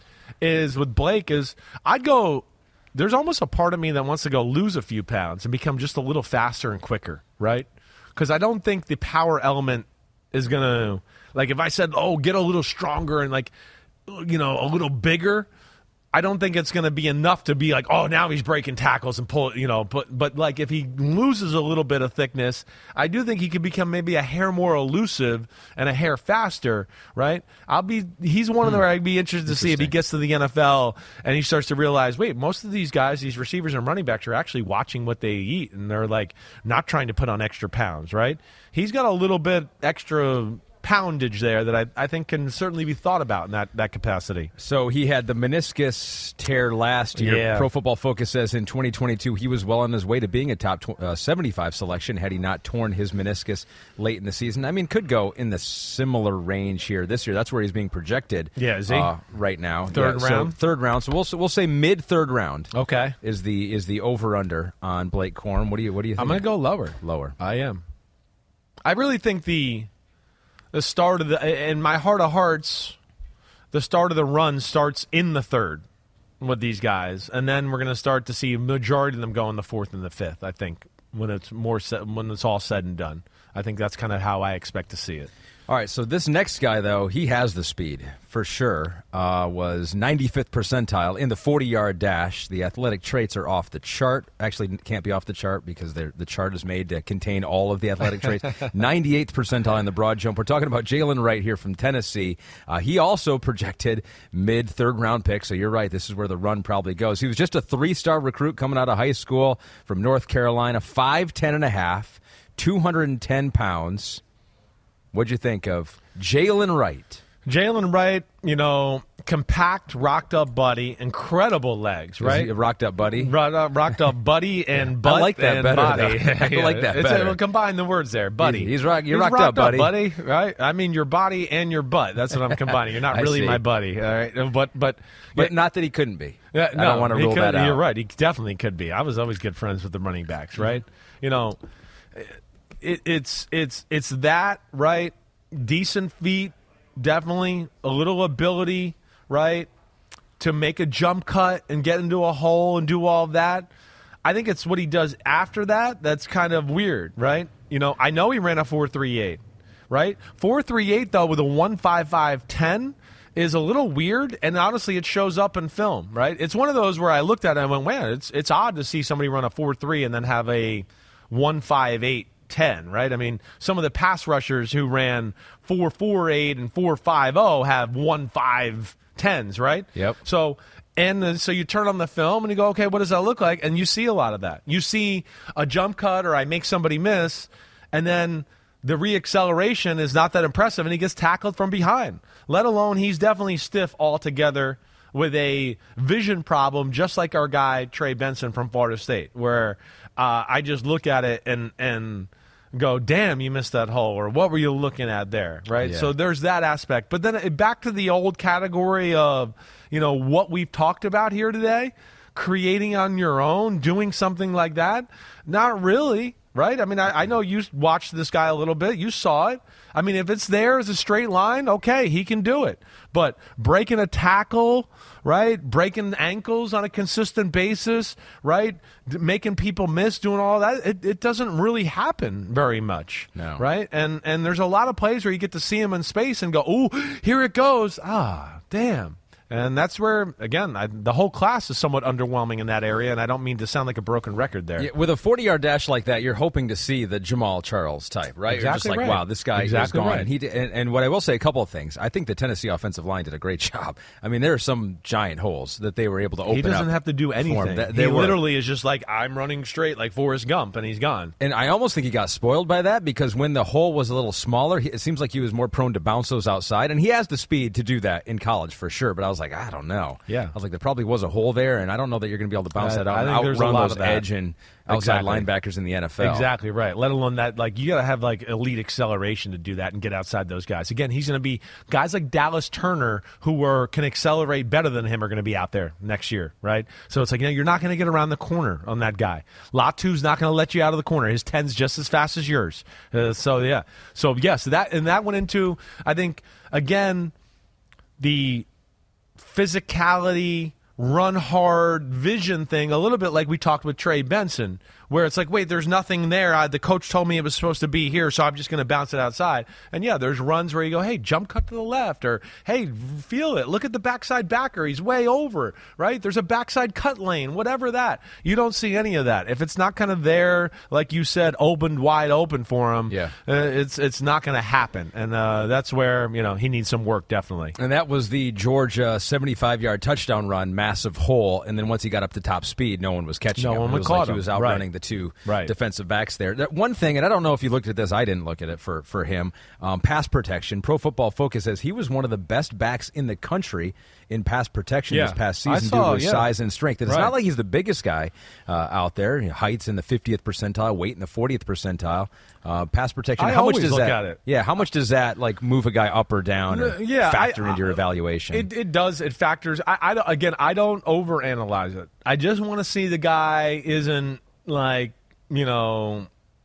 is with Blake is I'd go. There's almost a part of me that wants to go lose a few pounds and become just a little faster and quicker, right? Because I don't think the power element is going to. Like if I said, oh, get a little stronger and like, you know, a little bigger, I don't think it's going to be enough to be like, oh, now he's breaking tackles and pull, you know, but, but like if he loses a little bit of thickness, I do think he could become maybe a hair more elusive and a hair faster, right? I'll be, he's one of the, where I'd be interested to see if he gets to the N F L and he starts to realize, wait, most of these guys, these receivers and running backs are actually watching what they eat and they're like not trying to put on extra pounds, right? He's got a little bit extra poundage there that I, I think can certainly be thought about in that, that capacity. So he had the meniscus tear last year. Yeah. Pro Football Focus says in twenty twenty-two he was well on his way to being a top tw- uh, seventy-five selection had he not torn his meniscus late in the season. I mean, could go in the similar range here this year. That's where he's being projected. Yeah, is he? Uh, right now. Third yeah, round? So third round. So we'll we'll say mid third round. Okay. Is the is the over under on Blake Corum? What do you what do you think? I'm going to go lower. Lower. I am. I really think the the start of the in my heart of hearts, the start of the run starts in the third with these guys, and then we're going to start to see a majority of them go in the fourth and the fifth. I think when it's more se- when it's all said and done, I think that's kind of how I expect to see it. All right, so this next guy, though, he has the speed for sure. Uh, was ninety-fifth percentile in the forty-yard dash. The athletic traits are off the chart. Actually, can't be off the chart because the chart is made to contain all of the athletic traits. ninety-eighth percentile in the broad jump. We're talking about Jalen Wright here from Tennessee. Uh, he also projected mid-third round pick, so you're right. This is where the run probably goes. He was just a three-star recruit coming out of high school from North Carolina, five ten and a half, two hundred ten pounds. What'd you think of Jalen Wright? Jalen Wright, you know, compact, rocked up buddy, incredible legs, right? A rocked up buddy? Rocked up, rocked up buddy and butt I like that and better, body. though. I like that It's better. A, we'll combine the words there, buddy. He's, he's rock, you're He's rocked, rocked up, buddy. buddy, right? I mean, your body and your butt. That's what I'm combining. You're not I really see. my buddy, all right? But, but, But not that he couldn't be. Yeah, I no, don't want to he rule could- that out. You're right. He definitely could be. I was always good friends with the running backs, right? You know, it, it's it's it's that, right? Decent feet, definitely a little ability, right, to make a jump cut and get into a hole and do all of that. I think it's what he does after that that's kind of weird, right? You know, I know he ran a four three eight, right? four three eight, though, with a one five five ten is a little weird, and honestly, it shows up in film, right? It's one of those where I looked at it and went, man, it's, it's odd to see somebody run a four three and then have a one five eight ten, right? I mean, some of the pass rushers who ran four four eight and four five zero have one five tens, right? Yep. So, and then, so you turn on the film and you go, okay, what does that look like? And you see a lot of that. You see a jump cut or I make somebody miss, and then the reacceleration is not that impressive, and he gets tackled from behind. Let alone he's definitely stiff altogether with a vision problem, just like our guy Trey Benson from Florida State, where uh, I just look at it and and go, damn, you missed that hole, or what were you looking at there, right? Yeah. So there's that aspect. But then it, back to the old category of, you know, what we've talked about here today, creating on your own, doing something like that, not really. right? I mean, I, I know you watched this guy a little bit. You saw it. I mean, if it's there as a straight line, okay, he can do it. But breaking a tackle, right, breaking ankles on a consistent basis, right, D- making people miss, doing all that, it, it doesn't really happen very much, no. right? And and there's a lot of plays where you get to see him in space and go, ooh, here it goes. Ah, damn. And that's where, again, I, the whole class is somewhat underwhelming in that area, and I don't mean to sound like a broken record there. Yeah, with a forty-yard dash like that, you're hoping to see the Jamal Charles type, right? Exactly you're just like, right. wow, this guy exactly is gone. Right. And, he did, and, and what I will say, a couple of things. I think the Tennessee offensive line did a great job. I mean, there are some giant holes that they were able to open up. He doesn't have to do anything. That, he were. literally is just like, I'm running straight like Forrest Gump, and he's gone. And I almost think he got spoiled by that because when the hole was a little smaller, he, it seems like he was more prone to bounce those outside. And he has the speed to do that in college for sure. But I was like, I don't know. Yeah. I was like, there probably was a hole there, and I don't know that you're going to be able to bounce I, that out I and think there's a outrun lot those of that. edge and outside Exactly. linebackers in the N F L. Exactly right. Let alone that, like, you got to have like elite acceleration to do that and get outside those guys. Again, he's going to be guys like Dallas Turner who were can accelerate better than him are going to be out there next year, right? So it's like, you know, you're not going to get around the corner on that guy. Latu's not going to let you out of the corner. His ten's just as fast as yours. Uh, so yeah. So yes, that and that went into, I think, again, the physicality, run hard vision thing, a little bit like we talked with Trey Benson, where it's like, wait, there's nothing there. I, the coach told me it was supposed to be here, so I'm just going to bounce it outside. And yeah, there's runs where you go, hey, jump cut to the left, or hey, feel it. Look at the backside backer. He's way over, right? There's a backside cut lane, whatever that. You don't see any of that. If it's not kind of there, like you said, opened wide open for him, yeah. uh, it's it's not going to happen. And uh, that's where, you know, he needs some work, definitely. And that was the Georgia seventy-five-yard touchdown run, massive hole, and then once he got up to top speed, no one was catching no him. one it would was caught like him. He was outrunning right. the two right. defensive backs there. That one thing, and I don't know if you looked at this, I didn't look at it for, for him, um, pass protection. Pro Football Focus says he was one of the best backs in the country in pass protection yeah. this past I season saw, due to his yeah. size and strength. And it's right. not like he's the biggest guy uh, out there. You know, height's in the fiftieth percentile, weight in the fortieth percentile. Uh, pass protection. I how much always does look that? at it. Yeah, how much does that like move a guy up or down, or yeah, factor I, into your I, evaluation? It, it does. It factors. I, I don't- again, I don't overanalyze it. I just want to see the guy isn't like, you know,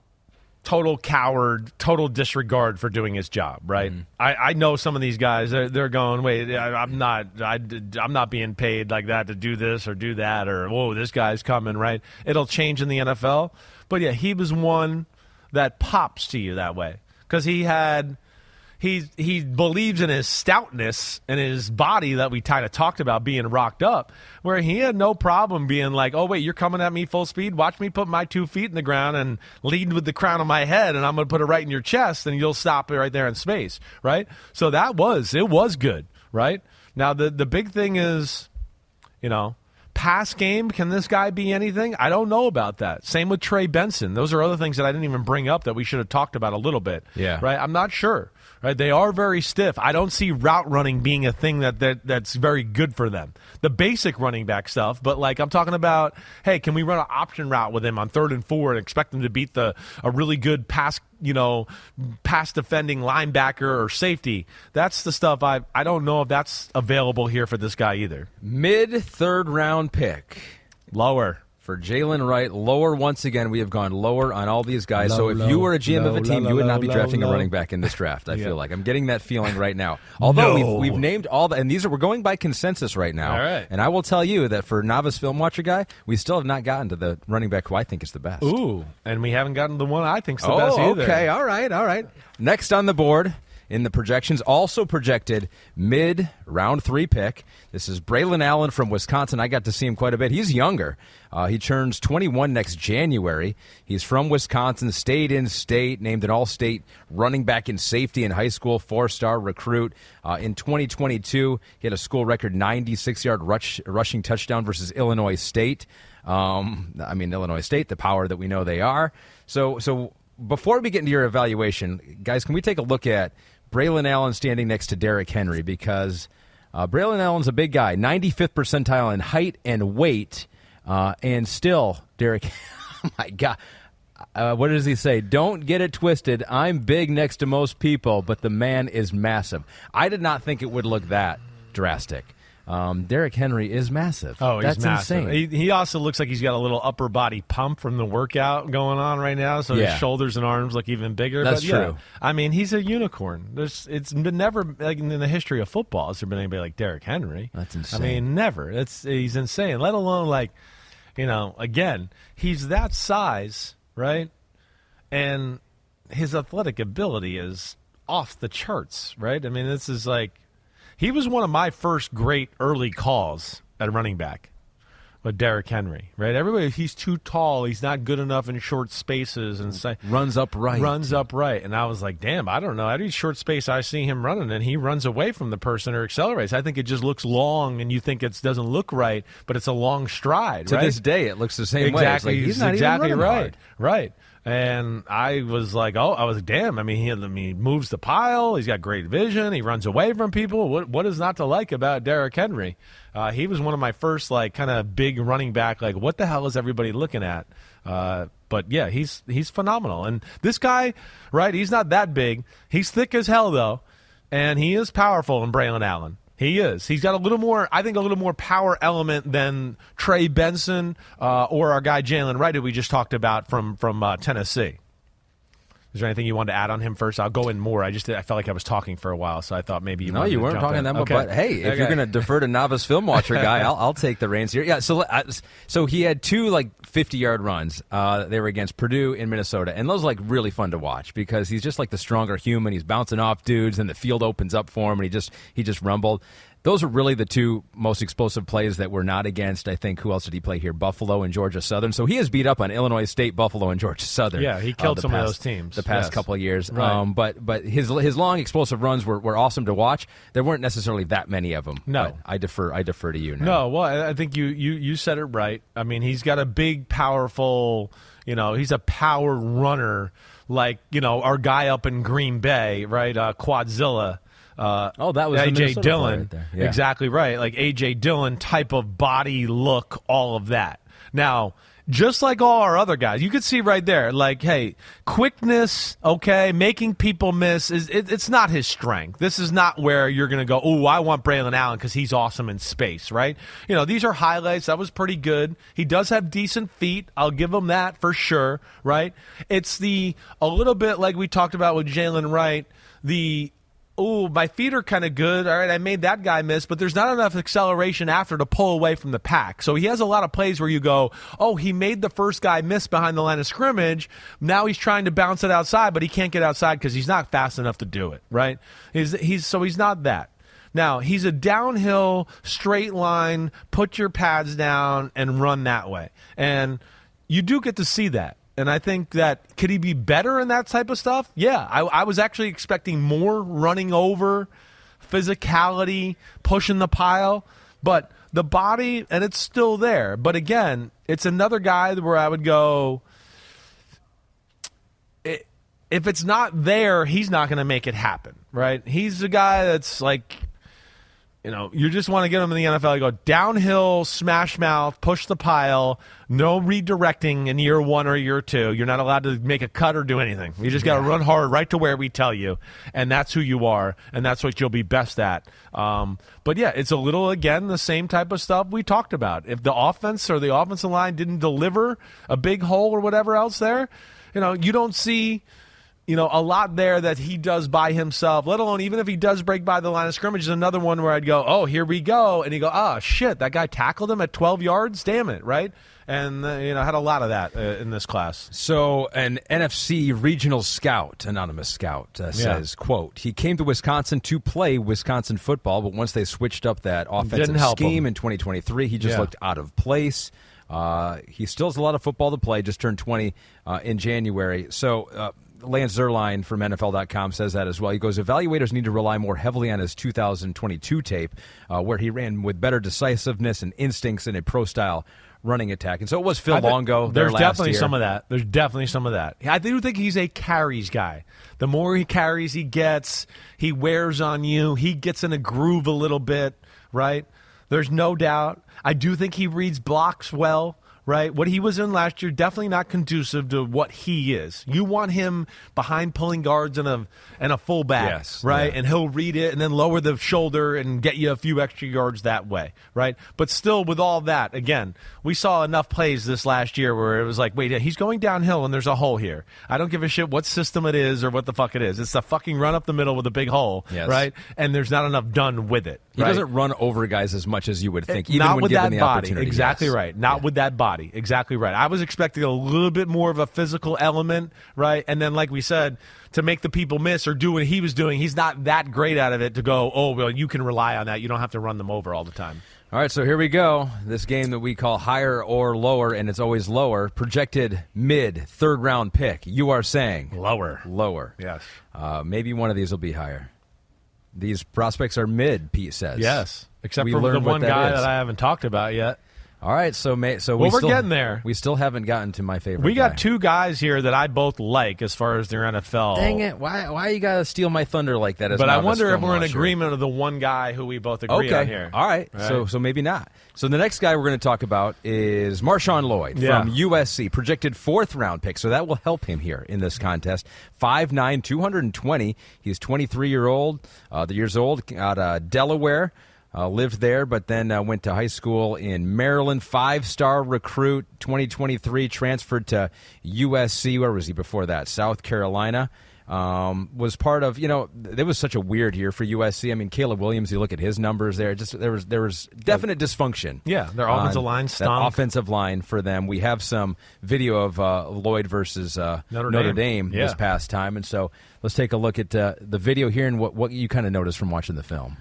total coward, total disregard for doing his job, right? Mm-hmm. I, I know some of these guys, they're, they're going, wait, I, I'm not I, I'm not being paid like that to do this or do that, or, whoa, this guy's coming, right? It'll change in the N F L. But, yeah, he was one that pops to you that way because he had – He he believes in his stoutness and his body that we kind of talked about being rocked up, where he had no problem being like, oh, wait, you're coming at me full speed? Watch me put my two feet in the ground and lead with the crown of my head, and I'm going to put it right in your chest, and you'll stop it right there in space, right? So that was, it was good, right? Now, the, the big thing is, you know, pass game, can this guy be anything? I don't know about that. Same with Trey Benson. Those are other things that I didn't even bring up that we should have talked about a little bit. Yeah. Right? I'm not sure. Right? They are very stiff. I don't see route running being a thing that, that that's very good for them. The basic running back stuff, but like I'm talking about, hey, can we run an option route with him on third and four and expect him to beat the a really good pass, you know, pass defending linebacker or safety? That's the stuff I I don't know if that's available here for this guy either. Mid third round pick. Lower. For Jalen Wright, lower once again. We have gone lower on all these guys. Low, so if low, you were a G M low, of a team, low, you would low, not be low, drafting low. a running back in this draft, I Yeah. feel like. I'm getting that feeling right now. Although No. we've, we've named all the, and these are, we're going by consensus right now. All right. And I will tell you that for novice film watcher guy, we still have not gotten to the running back who I think is the best. Ooh, and we haven't gotten the one I think's the oh, best either. okay. All right. All right. Next on the board in the projections, also projected mid round three pick. This is Braylon Allen from Wisconsin. I got to see him quite a bit. He's younger. Uh, he turns twenty-one next January. He's from Wisconsin, stayed in state, named an all-state running back in safety in high school, four-star recruit. Uh, in twenty twenty-two, he had a school record ninety-six-yard rush, rushing touchdown versus Illinois State. Um, I mean, Illinois State, the power that we know they are. So, so before we get into your evaluation, guys, can we take a look at Braylon Allen standing next to Derrick Henry? Because uh, Braylon Allen's a big guy, ninety-fifth percentile in height and weight, uh, and still, Derrick, oh my God, uh, what does he say? Don't get it twisted. I'm big next to most people, but the man is massive. I did not think it would look that drastic. Um, Derrick Henry is massive. Oh, he's That's massive. insane. He, he also looks like he's got a little upper body pump from the workout going on right now, so Yeah. his shoulders and arms look even bigger. That's but yeah, true. I mean, he's a unicorn. There's, it's been never like in the history of football has there been anybody like Derrick Henry. That's insane. I mean, never. It's he's insane. Let alone like, you know, again, he's that size, right? And his athletic ability is off the charts, right? I mean, this is like. He was one of my first great early calls at running back with Derrick Henry, right? Everybody, he's too tall. He's not good enough in short spaces and say, Runs upright. runs upright. And I was like, damn, I don't know. Any short space I see him running, and he runs away from the person or accelerates. I think it just looks long, and you think it doesn't look right, but it's a long stride, To right? this day, it looks the same exactly, way. It's like, he's not exactly even running right, hard. right. And I was like, oh, I was like, damn. I mean, he, I mean, he moves the pile. He's got great vision. He runs away from people. What what is not to like about Derrick Henry? Uh, he was one of my first like kind of big running back. Like, what the hell is everybody looking at? Uh, but yeah, he's he's phenomenal. And this guy, right? He's not that big. He's thick as hell though, and he is powerful in Braylon Allen. He is. He's got a little more, I think, a little more power element than Trey Benson uh, or our guy Jalen Wright, who we just talked about from from uh, Tennessee. Is there anything you wanted to add on him first? I'll go in more. I just I felt like I was talking for a while, so I thought maybe you No, wanted you to weren't jump talking in. that much. Okay. But hey, if Okay. you're going to defer to novice film watcher guy, I'll, I'll take the reins here. Yeah. So uh, so he had two like fifty yard runs. Uh, they were against Purdue in Minnesota, and those are like really fun to watch because he's just like the stronger human. He's bouncing off dudes, and the field opens up for him, and he just he just rumbled. Those are really the two most explosive plays that were not against, I think, who else did he play here? Buffalo and Georgia Southern. So he has beat up on Illinois State, Buffalo, and Georgia Southern. Yeah, he uh, killed the some of past- those teams. The past Yes. couple of years. Right. Um, but but his his long explosive runs were, were awesome to watch. There weren't necessarily that many of them. No. But I defer I defer to you now. No, well, I I think you, you, you said it right. I mean, he's got a big, powerful, you know, he's a power runner like, you know, our guy up in Green Bay, right, uh, Quadzilla. Uh, Oh, that was the A J Minnesota play Dillon. right there. Yeah. Exactly right. Like A J Dillon type of body, look, all of that. Now, just like all our other guys, you could see right there, like, hey, quickness, okay, making people miss, is it, it's not his strength. This is not where you're going to go, oh, I want Braylon Allen because he's awesome in space, right? You know, these are highlights. That was pretty good. He does have decent feet. I'll give him that for sure, right? It's the, a little bit like we talked about with Jalen Wright, the, oh, my feet are kind of good. All right, I made that guy miss, but there's not enough acceleration after to pull away from the pack. So he has a lot of plays where you go, oh, he made the first guy miss behind the line of scrimmage. Now he's trying to bounce it outside, but he can't get outside because he's not fast enough to do it, right? He's, he's so he's not that. Now, he's a downhill, straight line, put your pads down and run that way. And you do get to see that. And I think that, could he be better in that type of stuff? Yeah, I, I was actually expecting more running over, physicality, pushing the pile. But the body, and it's still there. But again, it's another guy where I would go, it, if it's not there, he's not going to make it happen, right? He's a guy that's like, you know, you just want to get him in the N F L. You go downhill, smash mouth, push the pile, no redirecting in year one or year two. You're not allowed to make a cut or do anything. You just got to run hard right to where we tell you, and that's who you are, and that's what you'll be best at. Um, but, yeah, it's a little, again, the same type of stuff we talked about. If the offense or the offensive line didn't deliver a big hole or whatever else there, you know, you don't see – you know, a lot there that he does by himself, let alone even if he does break by the line of scrimmage, is another one where I'd go, oh, here we go. And you go, oh, shit, that guy tackled him at twelve yards? Damn it, right? And, uh, you know, I had a lot of that uh, in this class. So an N F C regional scout, anonymous scout, uh, says, quote, he came to Wisconsin to play Wisconsin football, but once they switched up that offensive Didn't help scheme him. in twenty twenty-three, he just Yeah. looked out of place. Uh, he still has a lot of football to play, just turned twenty uh, in January. So uh, Lance Zierlein from N F L dot com says that as well. He goes, evaluators need to rely more heavily on his two thousand twenty-two tape, uh, where he ran with better decisiveness and instincts in a pro-style running attack. And so it was Phil I think Longo there There's last definitely year. some of that. There's definitely some of that. I do think he's a carries guy. The more he carries, he gets, he wears on you. He gets in a groove a little bit, right? There's no doubt. I do think he reads blocks well, right? What he was in last year, definitely not conducive to what he is. You want him behind pulling guards and a and a fullback, yes, right? yeah. And he'll read it and then lower the shoulder and get you a few extra yards that way, right? But still, with all that, again, we saw enough plays this last year where it was like, wait, he's going downhill and there's a hole here. I don't give a shit what system it is or what the fuck it is. It's a fucking run up the middle with a big hole, yes. right? And there's not enough done with it. He right? doesn't run over guys as much as you would think, even not when with given that the body. opportunity. Exactly yes. right. Not yeah. with that body. Exactly right. I was expecting a little bit more of a physical element, right? And then, like we said, to make the people miss or do what he was doing, he's not that great out of it to go, oh, well, you can rely on that. You don't have to run them over all the time. All right, so here we go. This game that we call higher or lower, and it's always lower. Projected mid, third round pick. You are saying Lower. Lower. Yes. Uh, maybe one of these will be higher. These prospects are mid, Pete says. Yes. Except We for the learned what one that guy is. that I haven't talked about yet. All right, so may, so Well, we we're still, getting there. We still haven't gotten to my favorite. We got guy. two guys here that I both like as far as their N F L. Dang it! Why why you gotta steal my thunder like that? As But I novice wonder if film we're in watcher? agreement of the one guy who we both agree Okay, on here. all right. Right. So so maybe not. So the next guy we're going to talk about is Marshawn Lloyd Yeah. from U S C, projected fourth round pick. So that will help him here in this contest. five nine, two hundred twenty. He's twenty-three year old, uh, the years old, out of Delaware. Uh, lived there, but then uh, went to high school in Maryland. Five-star recruit, twenty twenty-three, transferred to U S C. Where was he before that? South Carolina. Um, was part of, you know, it was such a weird year for U S C. I mean, Caleb Williams, you look at his numbers there, just there was there was definite dysfunction. Yeah, their offensive on line that stunk. offensive line for them. We have some video of uh, Lloyd versus uh, Notre Notre, Dame. Dame, Yeah. this past time, and so let's take a look at uh, the video here and what, what you kind of noticed from watching the film.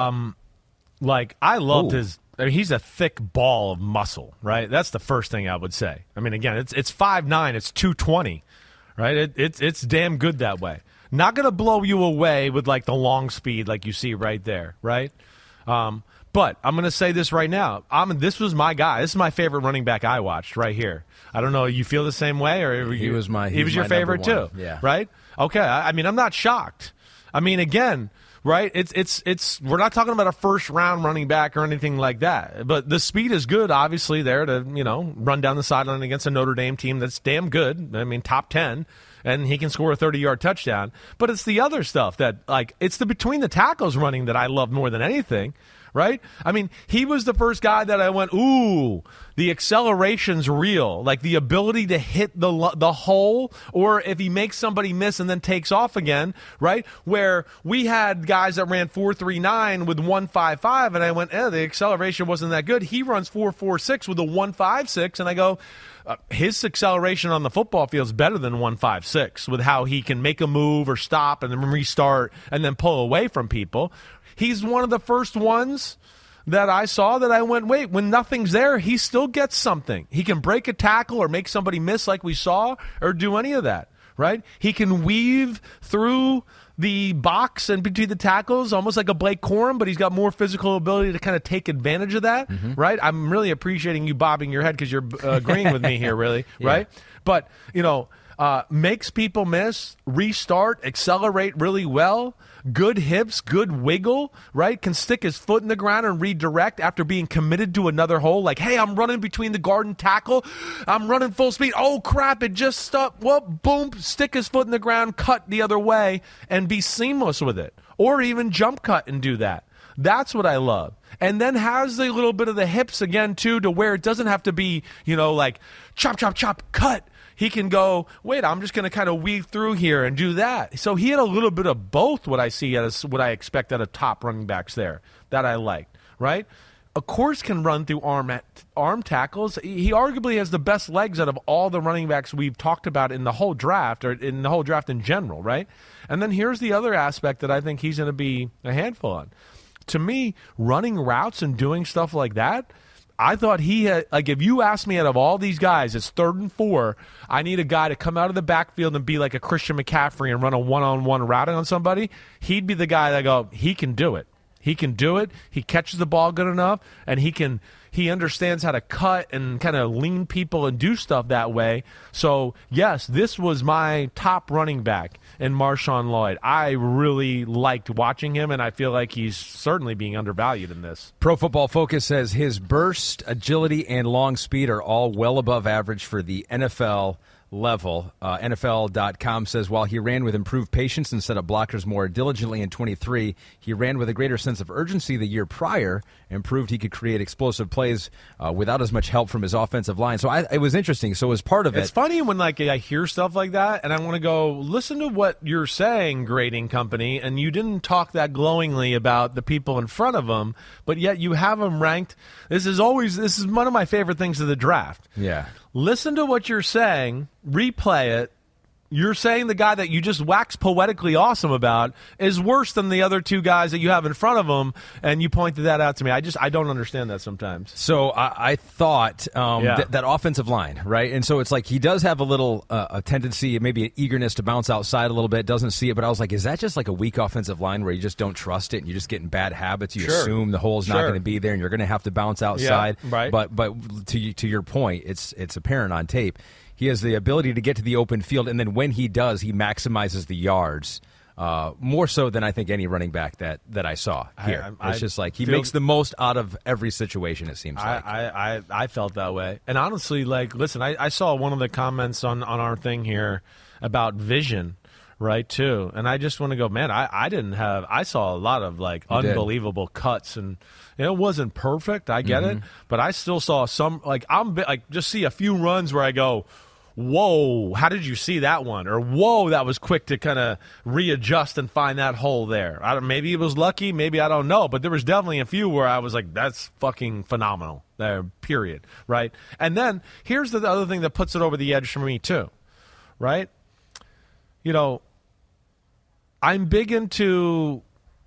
Like, I loved Ooh. his I mean, he's a thick ball of muscle, right? That's the first thing I would say. I mean, again, it's it's five nine, it's two twenty, right? It, it's it's damn good that way. Not going to blow you away with, like, the long speed like you see right there, right? Um, but I'm going to say this right now. I'm, this was my guy. This is my favorite running back I watched right here. I don't know. You feel the same way? Or He was my- He, he was was your my favorite, number too, one. Yeah. right? Okay. I, I mean, I'm not shocked. I mean, again, right? It's it's it's. We're not talking about a first round running back or anything like that. But the speed is good, obviously, there to you know run down the sideline against a Notre Dame team that's damn good. I mean, top ten, and he can score a thirty yard touchdown. But it's the other stuff that like it's the between the tackles running that I love more than anything. Right? I mean, he was the first guy that I went, ooh, the acceleration's real. Like the ability to hit the the hole, or if he makes somebody miss and then takes off again, right? Where we had guys that ran four three nine with one five five, and I went, eh, the acceleration wasn't that good. He runs four four six with a one five six, and I go, uh, his acceleration on the football field is better than one five six with how he can make a move or stop and then restart and then pull away from people. He's one of the first ones that I saw that I went, wait, when nothing's there, he still gets something. He can break a tackle or make somebody miss like we saw or do any of that, right? He can weave through the box and between the tackles almost like a Blake Corum, but he's got more physical ability to kind of take advantage of that, mm-hmm. right? I'm really appreciating you bobbing your head because you're uh, agreeing with me here, really, yeah. right? But, you know, uh, makes people miss, restart, accelerate really well. Good hips, good wiggle, right? Can stick his foot in the ground and redirect after being committed to another hole. Like, hey, I'm running between the guard and tackle. I'm running full speed. Oh, crap, it just stopped. Well, boom, stick his foot in the ground, cut the other way, and be seamless with it. Or even jump cut and do that. That's what I love. And then has a little bit of the hips again, too, to where it doesn't have to be, you know, like chop, chop, chop, cut. He can go, wait, I'm just going to kind of weave through here and do that. So he had a little bit of both what I see as what I expect out of top running backs there that I liked, right? Of course can run through arm arm tackles. He arguably has the best legs out of all the running backs we've talked about in the whole draft or in the whole draft in general, right? And then here's the other aspect that I think he's going to be a handful on. To me, running routes and doing stuff like that, I thought he had, like, if you ask me out of all these guys, it's third and four, I need a guy to come out of the backfield and be like a Christian McCaffrey and run a one-on-one routing on somebody. He'd be the guy that I go, he can do it. He can do it. He catches the ball good enough, and he can he understands how to cut and kind of lean people and do stuff that way. So, yes, this was my top running back in Marshawn Lloyd. I really liked watching him, and I feel like he's certainly being undervalued in this. Pro Football Focus says his burst, agility, and long speed are all well above average for the N F L level. Uh, N F L dot com says while he ran with improved patience and set up blockers more diligently in twenty-three, he ran with a greater sense of urgency the year prior and proved he could create explosive plays uh, without as much help from his offensive line. So I, it was interesting. So as part of it, it's funny when like I hear stuff like that and I want to go listen to what you're saying, grading company, and you didn't talk that glowingly about the people in front of them, but yet you have them ranked. This is always this is one of my favorite things of the draft. Yeah. Listen to what you're saying, replay it. You're saying the guy that you just wax poetically awesome about is worse than the other two guys that you have in front of him, and you pointed that out to me. I just I don't understand that sometimes. So I, I thought um, Yeah. th- that offensive line, right? And so it's like he does have a little uh, a tendency, maybe an eagerness to bounce outside a little bit, doesn't see it. But I was like, is that just like a weak offensive line where you just don't trust it and you just get in bad habits? You Sure. assume the hole's not Sure. going to be there and you're going to have to bounce outside. Yeah, right. But but to to your point, it's it's apparent on tape. He has the ability to get to the open field, and then when he does, he maximizes the yards uh, more so than I think any running back that, that I saw here. I- I it's just like he feel- makes the most out of every situation, it seems I, like. I, I, I felt that way. And honestly, like, listen, I, I saw one of the comments on, on our thing here about vision, right, too. And I just want to go, man, I, I didn't have – I saw a lot of, like, You did. unbelievable cuts. And you know, it wasn't perfect. I get Mm-hmm. it. But I still saw some – like, I'm like just see a few runs where I go – whoa, how did you see that one? Or, whoa, that was quick to kind of readjust and find that hole there. I don't, maybe it was lucky, maybe I don't know. But there was definitely a few where I was like, that's fucking phenomenal there, period, right? And then here's the other thing that puts it over the edge for me too, right? You know, I'm big into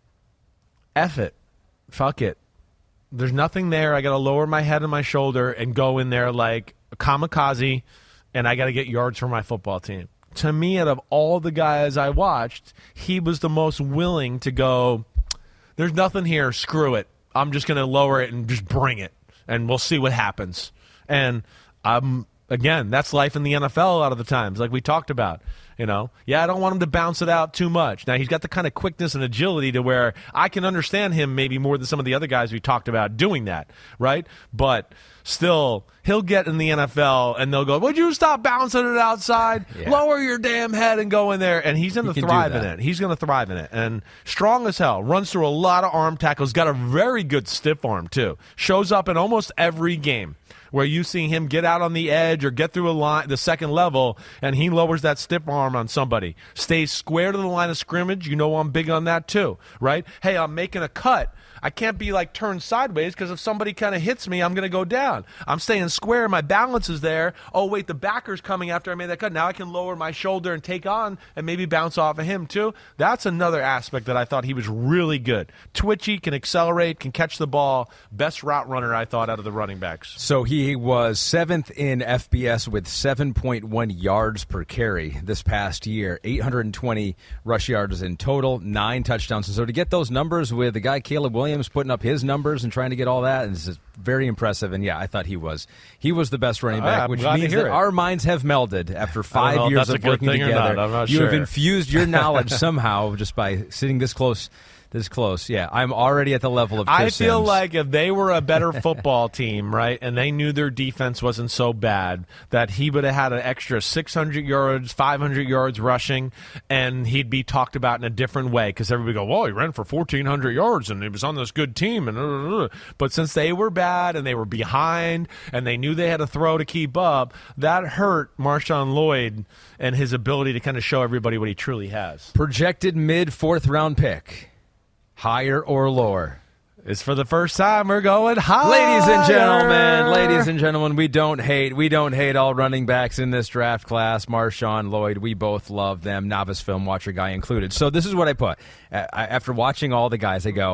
F it, fuck it. There's nothing there. I got to lower my head and my shoulder and go in there like a kamikaze, and I got to get yards for my football team. To me, out of all the guys I watched, he was the most willing to go, there's nothing here, screw it. I'm just going to lower it and just bring it, and we'll see what happens. And, um, again, that's life in the N F L a lot of the times, like we talked about. You know, yeah, I don't want him to bounce it out too much. Now, he's got the kind of quickness and agility to where I can understand him maybe more than some of the other guys we talked about doing that, right? But still, he'll get in the N F L, and they'll go, would you stop bouncing it outside? Yeah. Lower your damn head and go in there. And he's going He to can do thrive in that. it. He's going to thrive in it. And strong as hell. Runs through a lot of arm tackles. Got a very good stiff arm, too. Shows up in almost every game where you see him get out on the edge or get through a line, the second level, and he lowers that stiff arm on somebody. Stays square to the line of scrimmage. You know I'm big on that too, right? Hey, I'm making a cut. I can't be like turned sideways because if somebody kind of hits me, I'm going to go down. I'm staying square. My balance is there. Oh, wait, the backer's coming after I made that cut. Now I can lower my shoulder and take on and maybe bounce off of him too. That's another aspect that I thought he was really good. Twitchy, can accelerate, can catch the ball. Best route runner, I thought, out of the running backs. So he was seventh in F B S with seven point one yards per carry this past year, eight hundred twenty rush yards in total, nine touchdowns. And so to get those numbers with the guy Caleb Williams putting up his numbers and trying to get all that is just very impressive. And yeah, I thought he was he was the best running back, I'm which glad to means hear that it. our minds have melded after know five if years that's a of good working thing or together. not. I'm not you have sure. infused your knowledge somehow just by sitting this close. This close, yeah. I'm already at the level of Chris I feel Sims. like if they were a better football team, right, and they knew their defense wasn't so bad, that he would have had an extra six hundred yards, five hundred yards rushing, and he'd be talked about in a different way because everybody go, well, he ran for fourteen hundred yards and he was on this good team. And uh, uh, uh. But since they were bad and they were behind and they knew they had to throw to keep up, that hurt Marshawn Lloyd and his ability to kind of show everybody what he truly has. projected mid fourth round pick. Higher or lower? It's for the first time we're going higher. Ladies and gentlemen, ladies and gentlemen, we don't hate we don't hate all running backs in this draft class. Marshawn Lloyd, we both love them. Novice film watcher guy included. So this is what I put. Uh, I, after watching all the guys, I go,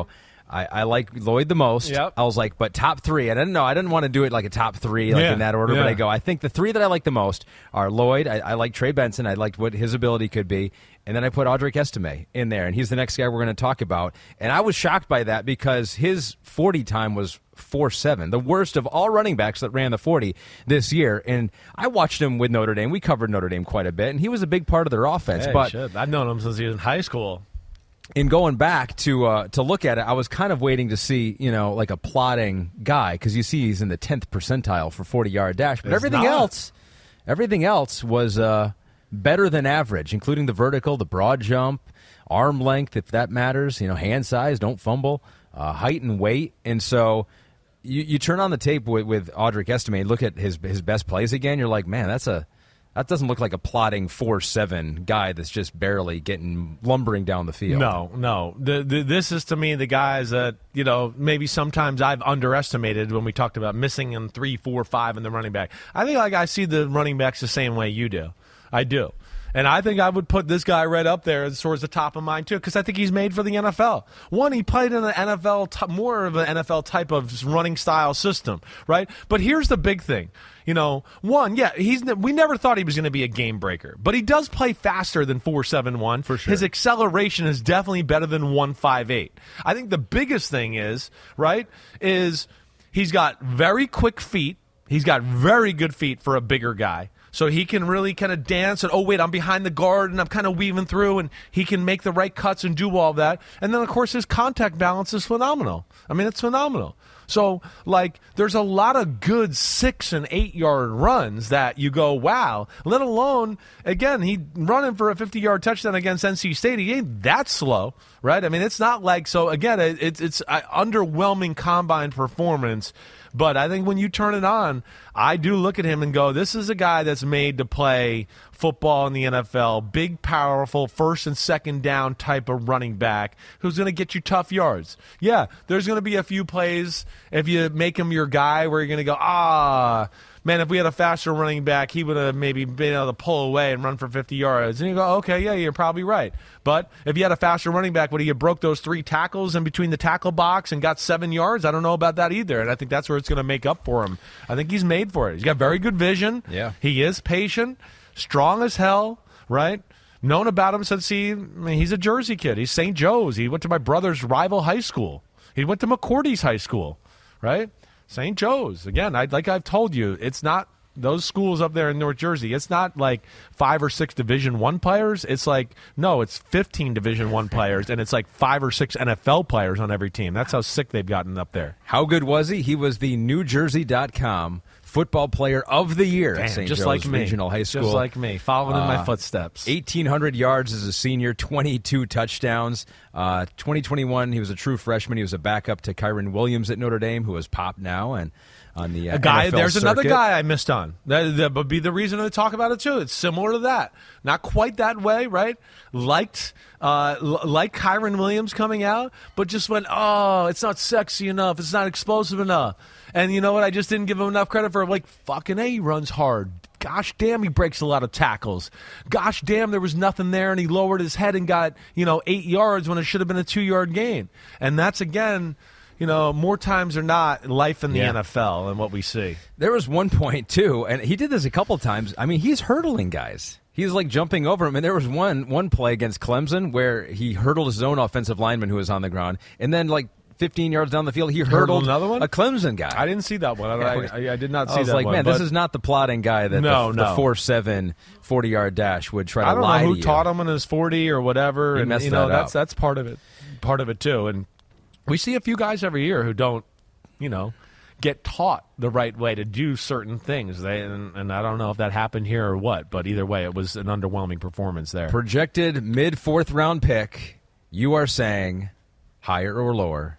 I, I like Lloyd the most. Yep. I was like, but top three. I didn't know. I didn't want to do it like a top three, like Yeah. in that order. Yeah. But I go, I think the three that I like the most are Lloyd. I, I like Trey Benson. I liked what his ability could be. And then I put Audric Estime in there, and he's the next guy we're going to talk about. And I was shocked by that because his forty time was four seven, the worst of all running backs that ran the forty this year. And I watched him with Notre Dame. We covered Notre Dame quite a bit, and he was a big part of their offense. Hey, but shit. I've known him since he was in high school. in going back to uh, to look at it, I was kind of waiting to see, you know, like a plodding guy, because you see he's in the tenth percentile for forty-yard dash. But It's everything not. else, everything else was uh, better than average, including the vertical, the broad jump, arm length, if that matters, you know, hand size, don't fumble, uh, height and weight. And so you, you turn on the tape with, with Audric Estime, look at his his best plays again, you're like, man, that's a that doesn't look like a plodding four seven guy that's just barely getting lumbering down the field. No, no. The, the, this is, to me, the guys that, you know, maybe sometimes I've underestimated when we talked about missing in three, four, five in the running back. I think like I see the running backs the same way you do. I do. And I think I would put this guy right up there as towards the top of mine, too, because I think he's made for the N F L. One, he played in an N F L, t- more of an N F L type of running style system, right? But here's the big thing. You know, one, yeah, he's we never thought he was going to be a game breaker, but he does play faster than four seven one. For sure. His acceleration is definitely better than one five eight. I think the biggest thing is, right, is he's got very quick feet. He's got very good feet for a bigger guy. So he can really kind of dance and, oh, wait, I'm behind the guard and I'm kind of weaving through, and he can make the right cuts and do all that. And then, of course, his contact balance is phenomenal. I mean, it's phenomenal. So, like, there's a lot of good six- and eight-yard runs that you go, wow, let alone, again, he running for a fifty-yard touchdown against N C State. He ain't that slow, right? I mean, it's not like, so, again, it, it's it's an underwhelming combine performance. But I think when you turn it on, I do look at him and go, this is a guy that's made to play football in the N F L, big, powerful, first and second down type of running back who's going to get you tough yards. Yeah, there's going to be a few plays if you make him your guy where you're going to go, ah, man, if we had a faster running back, he would have maybe been able to pull away and run for fifty yards. And you go, okay, yeah, you're probably right. But if you had a faster running back, would he have broke those three tackles in between the tackle box and got seven yards? I don't know about that either. And I think that's where it's going to make up for him. I think he's made for it. He's got very good vision. Yeah. He is patient, strong as hell, right? Known about him since he, I mean, he's a Jersey kid. He's Saint Joe's. He went to my brother's rival high school. He went to McCourty's high school, right? Saint Joe's. Again, I, like I've told you, it's not those schools up there in North Jersey. It's not like five or six Division One players. It's like, no, it's fifteen Division One players, and it's like five or six N F L players on every team. That's how sick they've gotten up there. How good was he? He was the New Jersey dot com Football Player of the Year Damn, at Saint just Joe's like me. Regional High School. Just like me, following in my Uh, footsteps. eighteen hundred yards as a senior, twenty-two touchdowns. Uh, twenty twenty-one, he was a true freshman. He was a backup to Kyron Williams at Notre Dame, who has popped now and on the uh, A guy, N F L there's another circuit. guy I missed on. That, that would be the reason to talk about it too. It's similar to that, not quite that way, right? Liked, uh, l- like Kyron Williams coming out, but just went, oh, it's not sexy enough, it's not explosive enough. And you know what? I just didn't give him enough credit for. Like, fucking A, he runs hard. Gosh damn, he breaks a lot of tackles. Gosh damn, there was nothing there, and he lowered his head and got, you know, eight yards when it should have been a two-yard gain. And that's again. You know, more times than not, life in the Yeah. N F L and what we see. There was one point, too, and he did this a couple times. I mean, he's hurdling guys. He's like jumping over him. And there was one one play against Clemson where he hurdled his own offensive lineman who was on the ground. And then, like, fifteen yards down the field, he hurdled, Hurdled another one? a Clemson guy. I didn't see that one. I, I, I did not see I was that like, one. man, but this is not the plodding guy that No, the, no. the four seven forty-yard dash would try to I don't lie know who to you. taught him in his forty or whatever. He and messed you know, that that's up. that's part of it. Part of it too. And we see a few guys every year who don't, you know, get taught the right way to do certain things. They and, and I don't know if that happened here or what, but either way, it was an underwhelming performance there. Projected mid fourth round pick. You are saying higher or lower?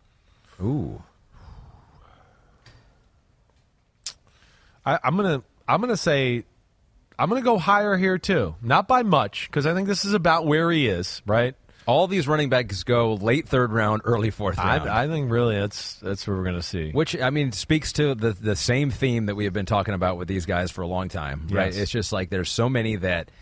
Ooh. I, I'm gonna I'm gonna say I'm gonna go higher here too. Not by much, because I think this is about where he is, right? All these running backs go late third round, early fourth round. I, I think really that's that's what we're gonna see. Which, I mean, speaks to the the same theme that we have been talking about with these guys for a long time, right? Yes. It's just like there's so many that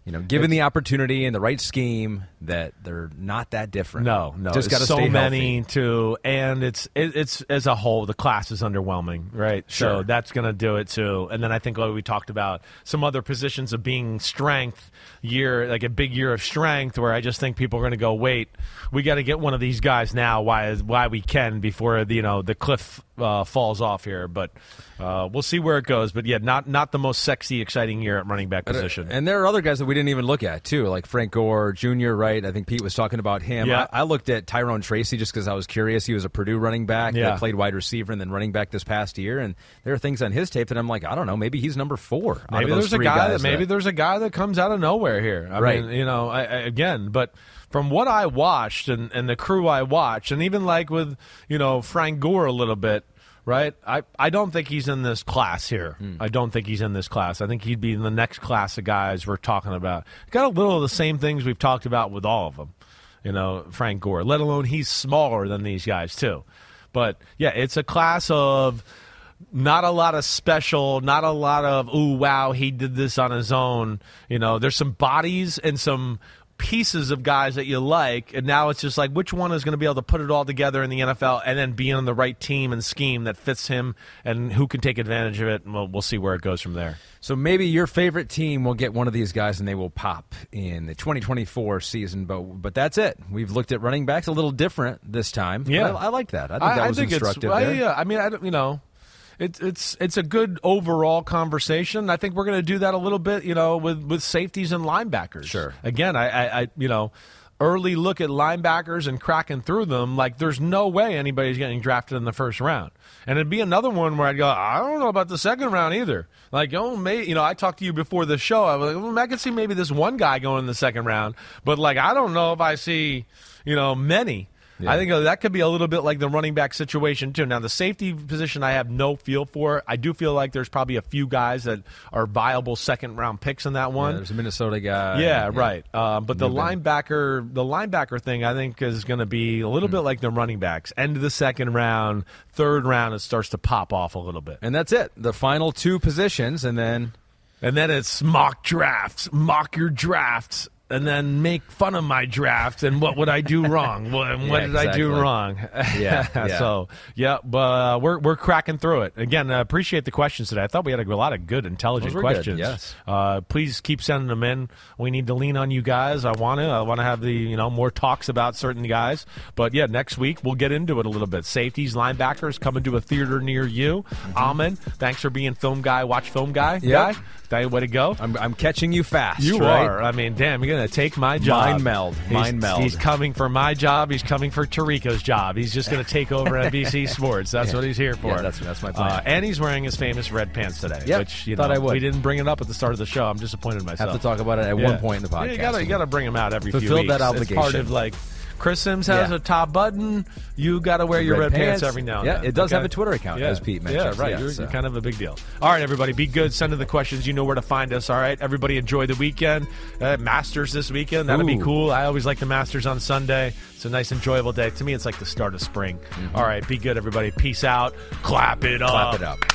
you know, given the opportunity and the right scheme, that they're not that different. No, no, just got to so stay many healthy. too, and it's it, it's as a whole, the class is underwhelming, right? Sure. So that's going to do it too. And then I think like we talked about some other positions of being strength year, like a big year of strength, where I just think people are going to go, wait, we got to get one of these guys now. Why why we can before the, you know the cliff uh, falls off here, but. Uh, we'll see where it goes, but yeah, not not the most sexy, exciting year at running back position. And there are other guys that we didn't even look at too, like Frank Gore Junior Right? I think Pete was talking about him. Yeah. I, I looked at Tyrone Tracy just because I was curious. He was a Purdue running back Yeah. that played wide receiver and then running back this past year. And there are things on his tape that I'm like, I don't know, maybe he's number four. out Maybe of those there's a three guy guys that maybe there's a guy that comes out of nowhere here. I Right. mean, you know, I, I, again, but from what I watched and, and the crew I watched, and even like with you know Frank Gore a little bit. Right? I, I don't think he's in this class here. Mm. I don't think he's in this class. I think he'd be in the next class of guys we're talking about. Got a little of the same things we've talked about with all of them, you know, Frank Gore, let alone he's smaller than these guys too. But, yeah, it's a class of not a lot of special, not a lot of, ooh, wow, he did this on his own. You know, there's some bodies and some pieces of guys that you like, and now it's just like which one is going to be able to put it all together in the N F L and then be on the right team and scheme that fits him and who can take advantage of it, and we'll, we'll see where it goes from there. So maybe your favorite team will get one of these guys and they will pop in the twenty twenty-four season, but but that's it. We've looked at running backs a little different this time. Yeah. I, I like that. I think that I, was I think instructive it's, there. I, yeah, I mean, I don't, you know, It's it's it's a good overall conversation. I think we're going to do that a little bit, you know, with, with safeties and linebackers. Sure. Again, I, I, I you know, early look at linebackers and cracking through them. Like, there's no way anybody's getting drafted in the first round. And it'd be another one where I'd go, I don't know about the second round either. Like, oh, may, you know, I talked to you before the show. I was like, well, I could see maybe this one guy going in the second round, but like, I don't know if I see, you know, many. Yeah. I think that could be a little bit like the running back situation, too. Now, the safety position I have no feel for. I do feel like there's probably a few guys that are viable second-round picks in that one. Yeah, there's a Minnesota guy. Yeah, yeah. right. Um, but the linebacker the linebacker thing, I think, is going to be a little mm. bit like the running backs. End of the second round, third round, it starts to pop off a little bit. And that's it. The final two positions, and then... And then it's mock drafts, mock your drafts. And then make fun of my draft and what would I do wrong? What, yeah, what did exactly. I do wrong? Yeah, yeah. So yeah, but uh, we're we're cracking through it. Again, I uh, appreciate the questions today. I thought we had a lot of good, intelligent questions. Good, yes. Uh, please keep sending them in. We need to lean on you guys. I want to. I want to have the you know more talks about certain guys. But yeah, next week we'll get into it a little bit. Safeties, linebackers coming to a theater near you. Mm-hmm. Amen. Thanks for being film guy. Watch film guy. Yeah. Guy. Tell you way to go. I'm, I'm catching you fast. You right? are. I mean, damn, you're going to take my job. Mind meld. He's, Mind meld. He's coming for my job. He's coming for Tarico's job. He's just going to take over N B C Sports. That's yeah. what he's here for. Yeah, that's, that's my plan. Uh, and he's wearing his famous red pants today, yep. which you Thought know, I would. we didn't bring it up at the start of the show. I'm disappointed in myself. Have to talk about it at yeah. one point in the podcast. Yeah, you gotta, you gotta bring him out every Fulfilled few weeks. that obligation. It's part of like... Chris Sims has yeah. a top button. You got to wear your red, red pants. pants every now and yeah, then. Yeah, it does okay? have a Twitter account, yeah. as Pete mentioned. Yeah, right. Yeah, you're, so. you're kind of a big deal. All right, everybody, be good. Send in the questions. You know where to find us. All right, everybody, enjoy the weekend. Uh, Masters this weekend. That'll Ooh. be cool. I always like the Masters on Sunday. It's a nice, enjoyable day. To me, it's like the start of spring. Mm-hmm. All right, be good, everybody. Peace out. Clap it up. Clap it up.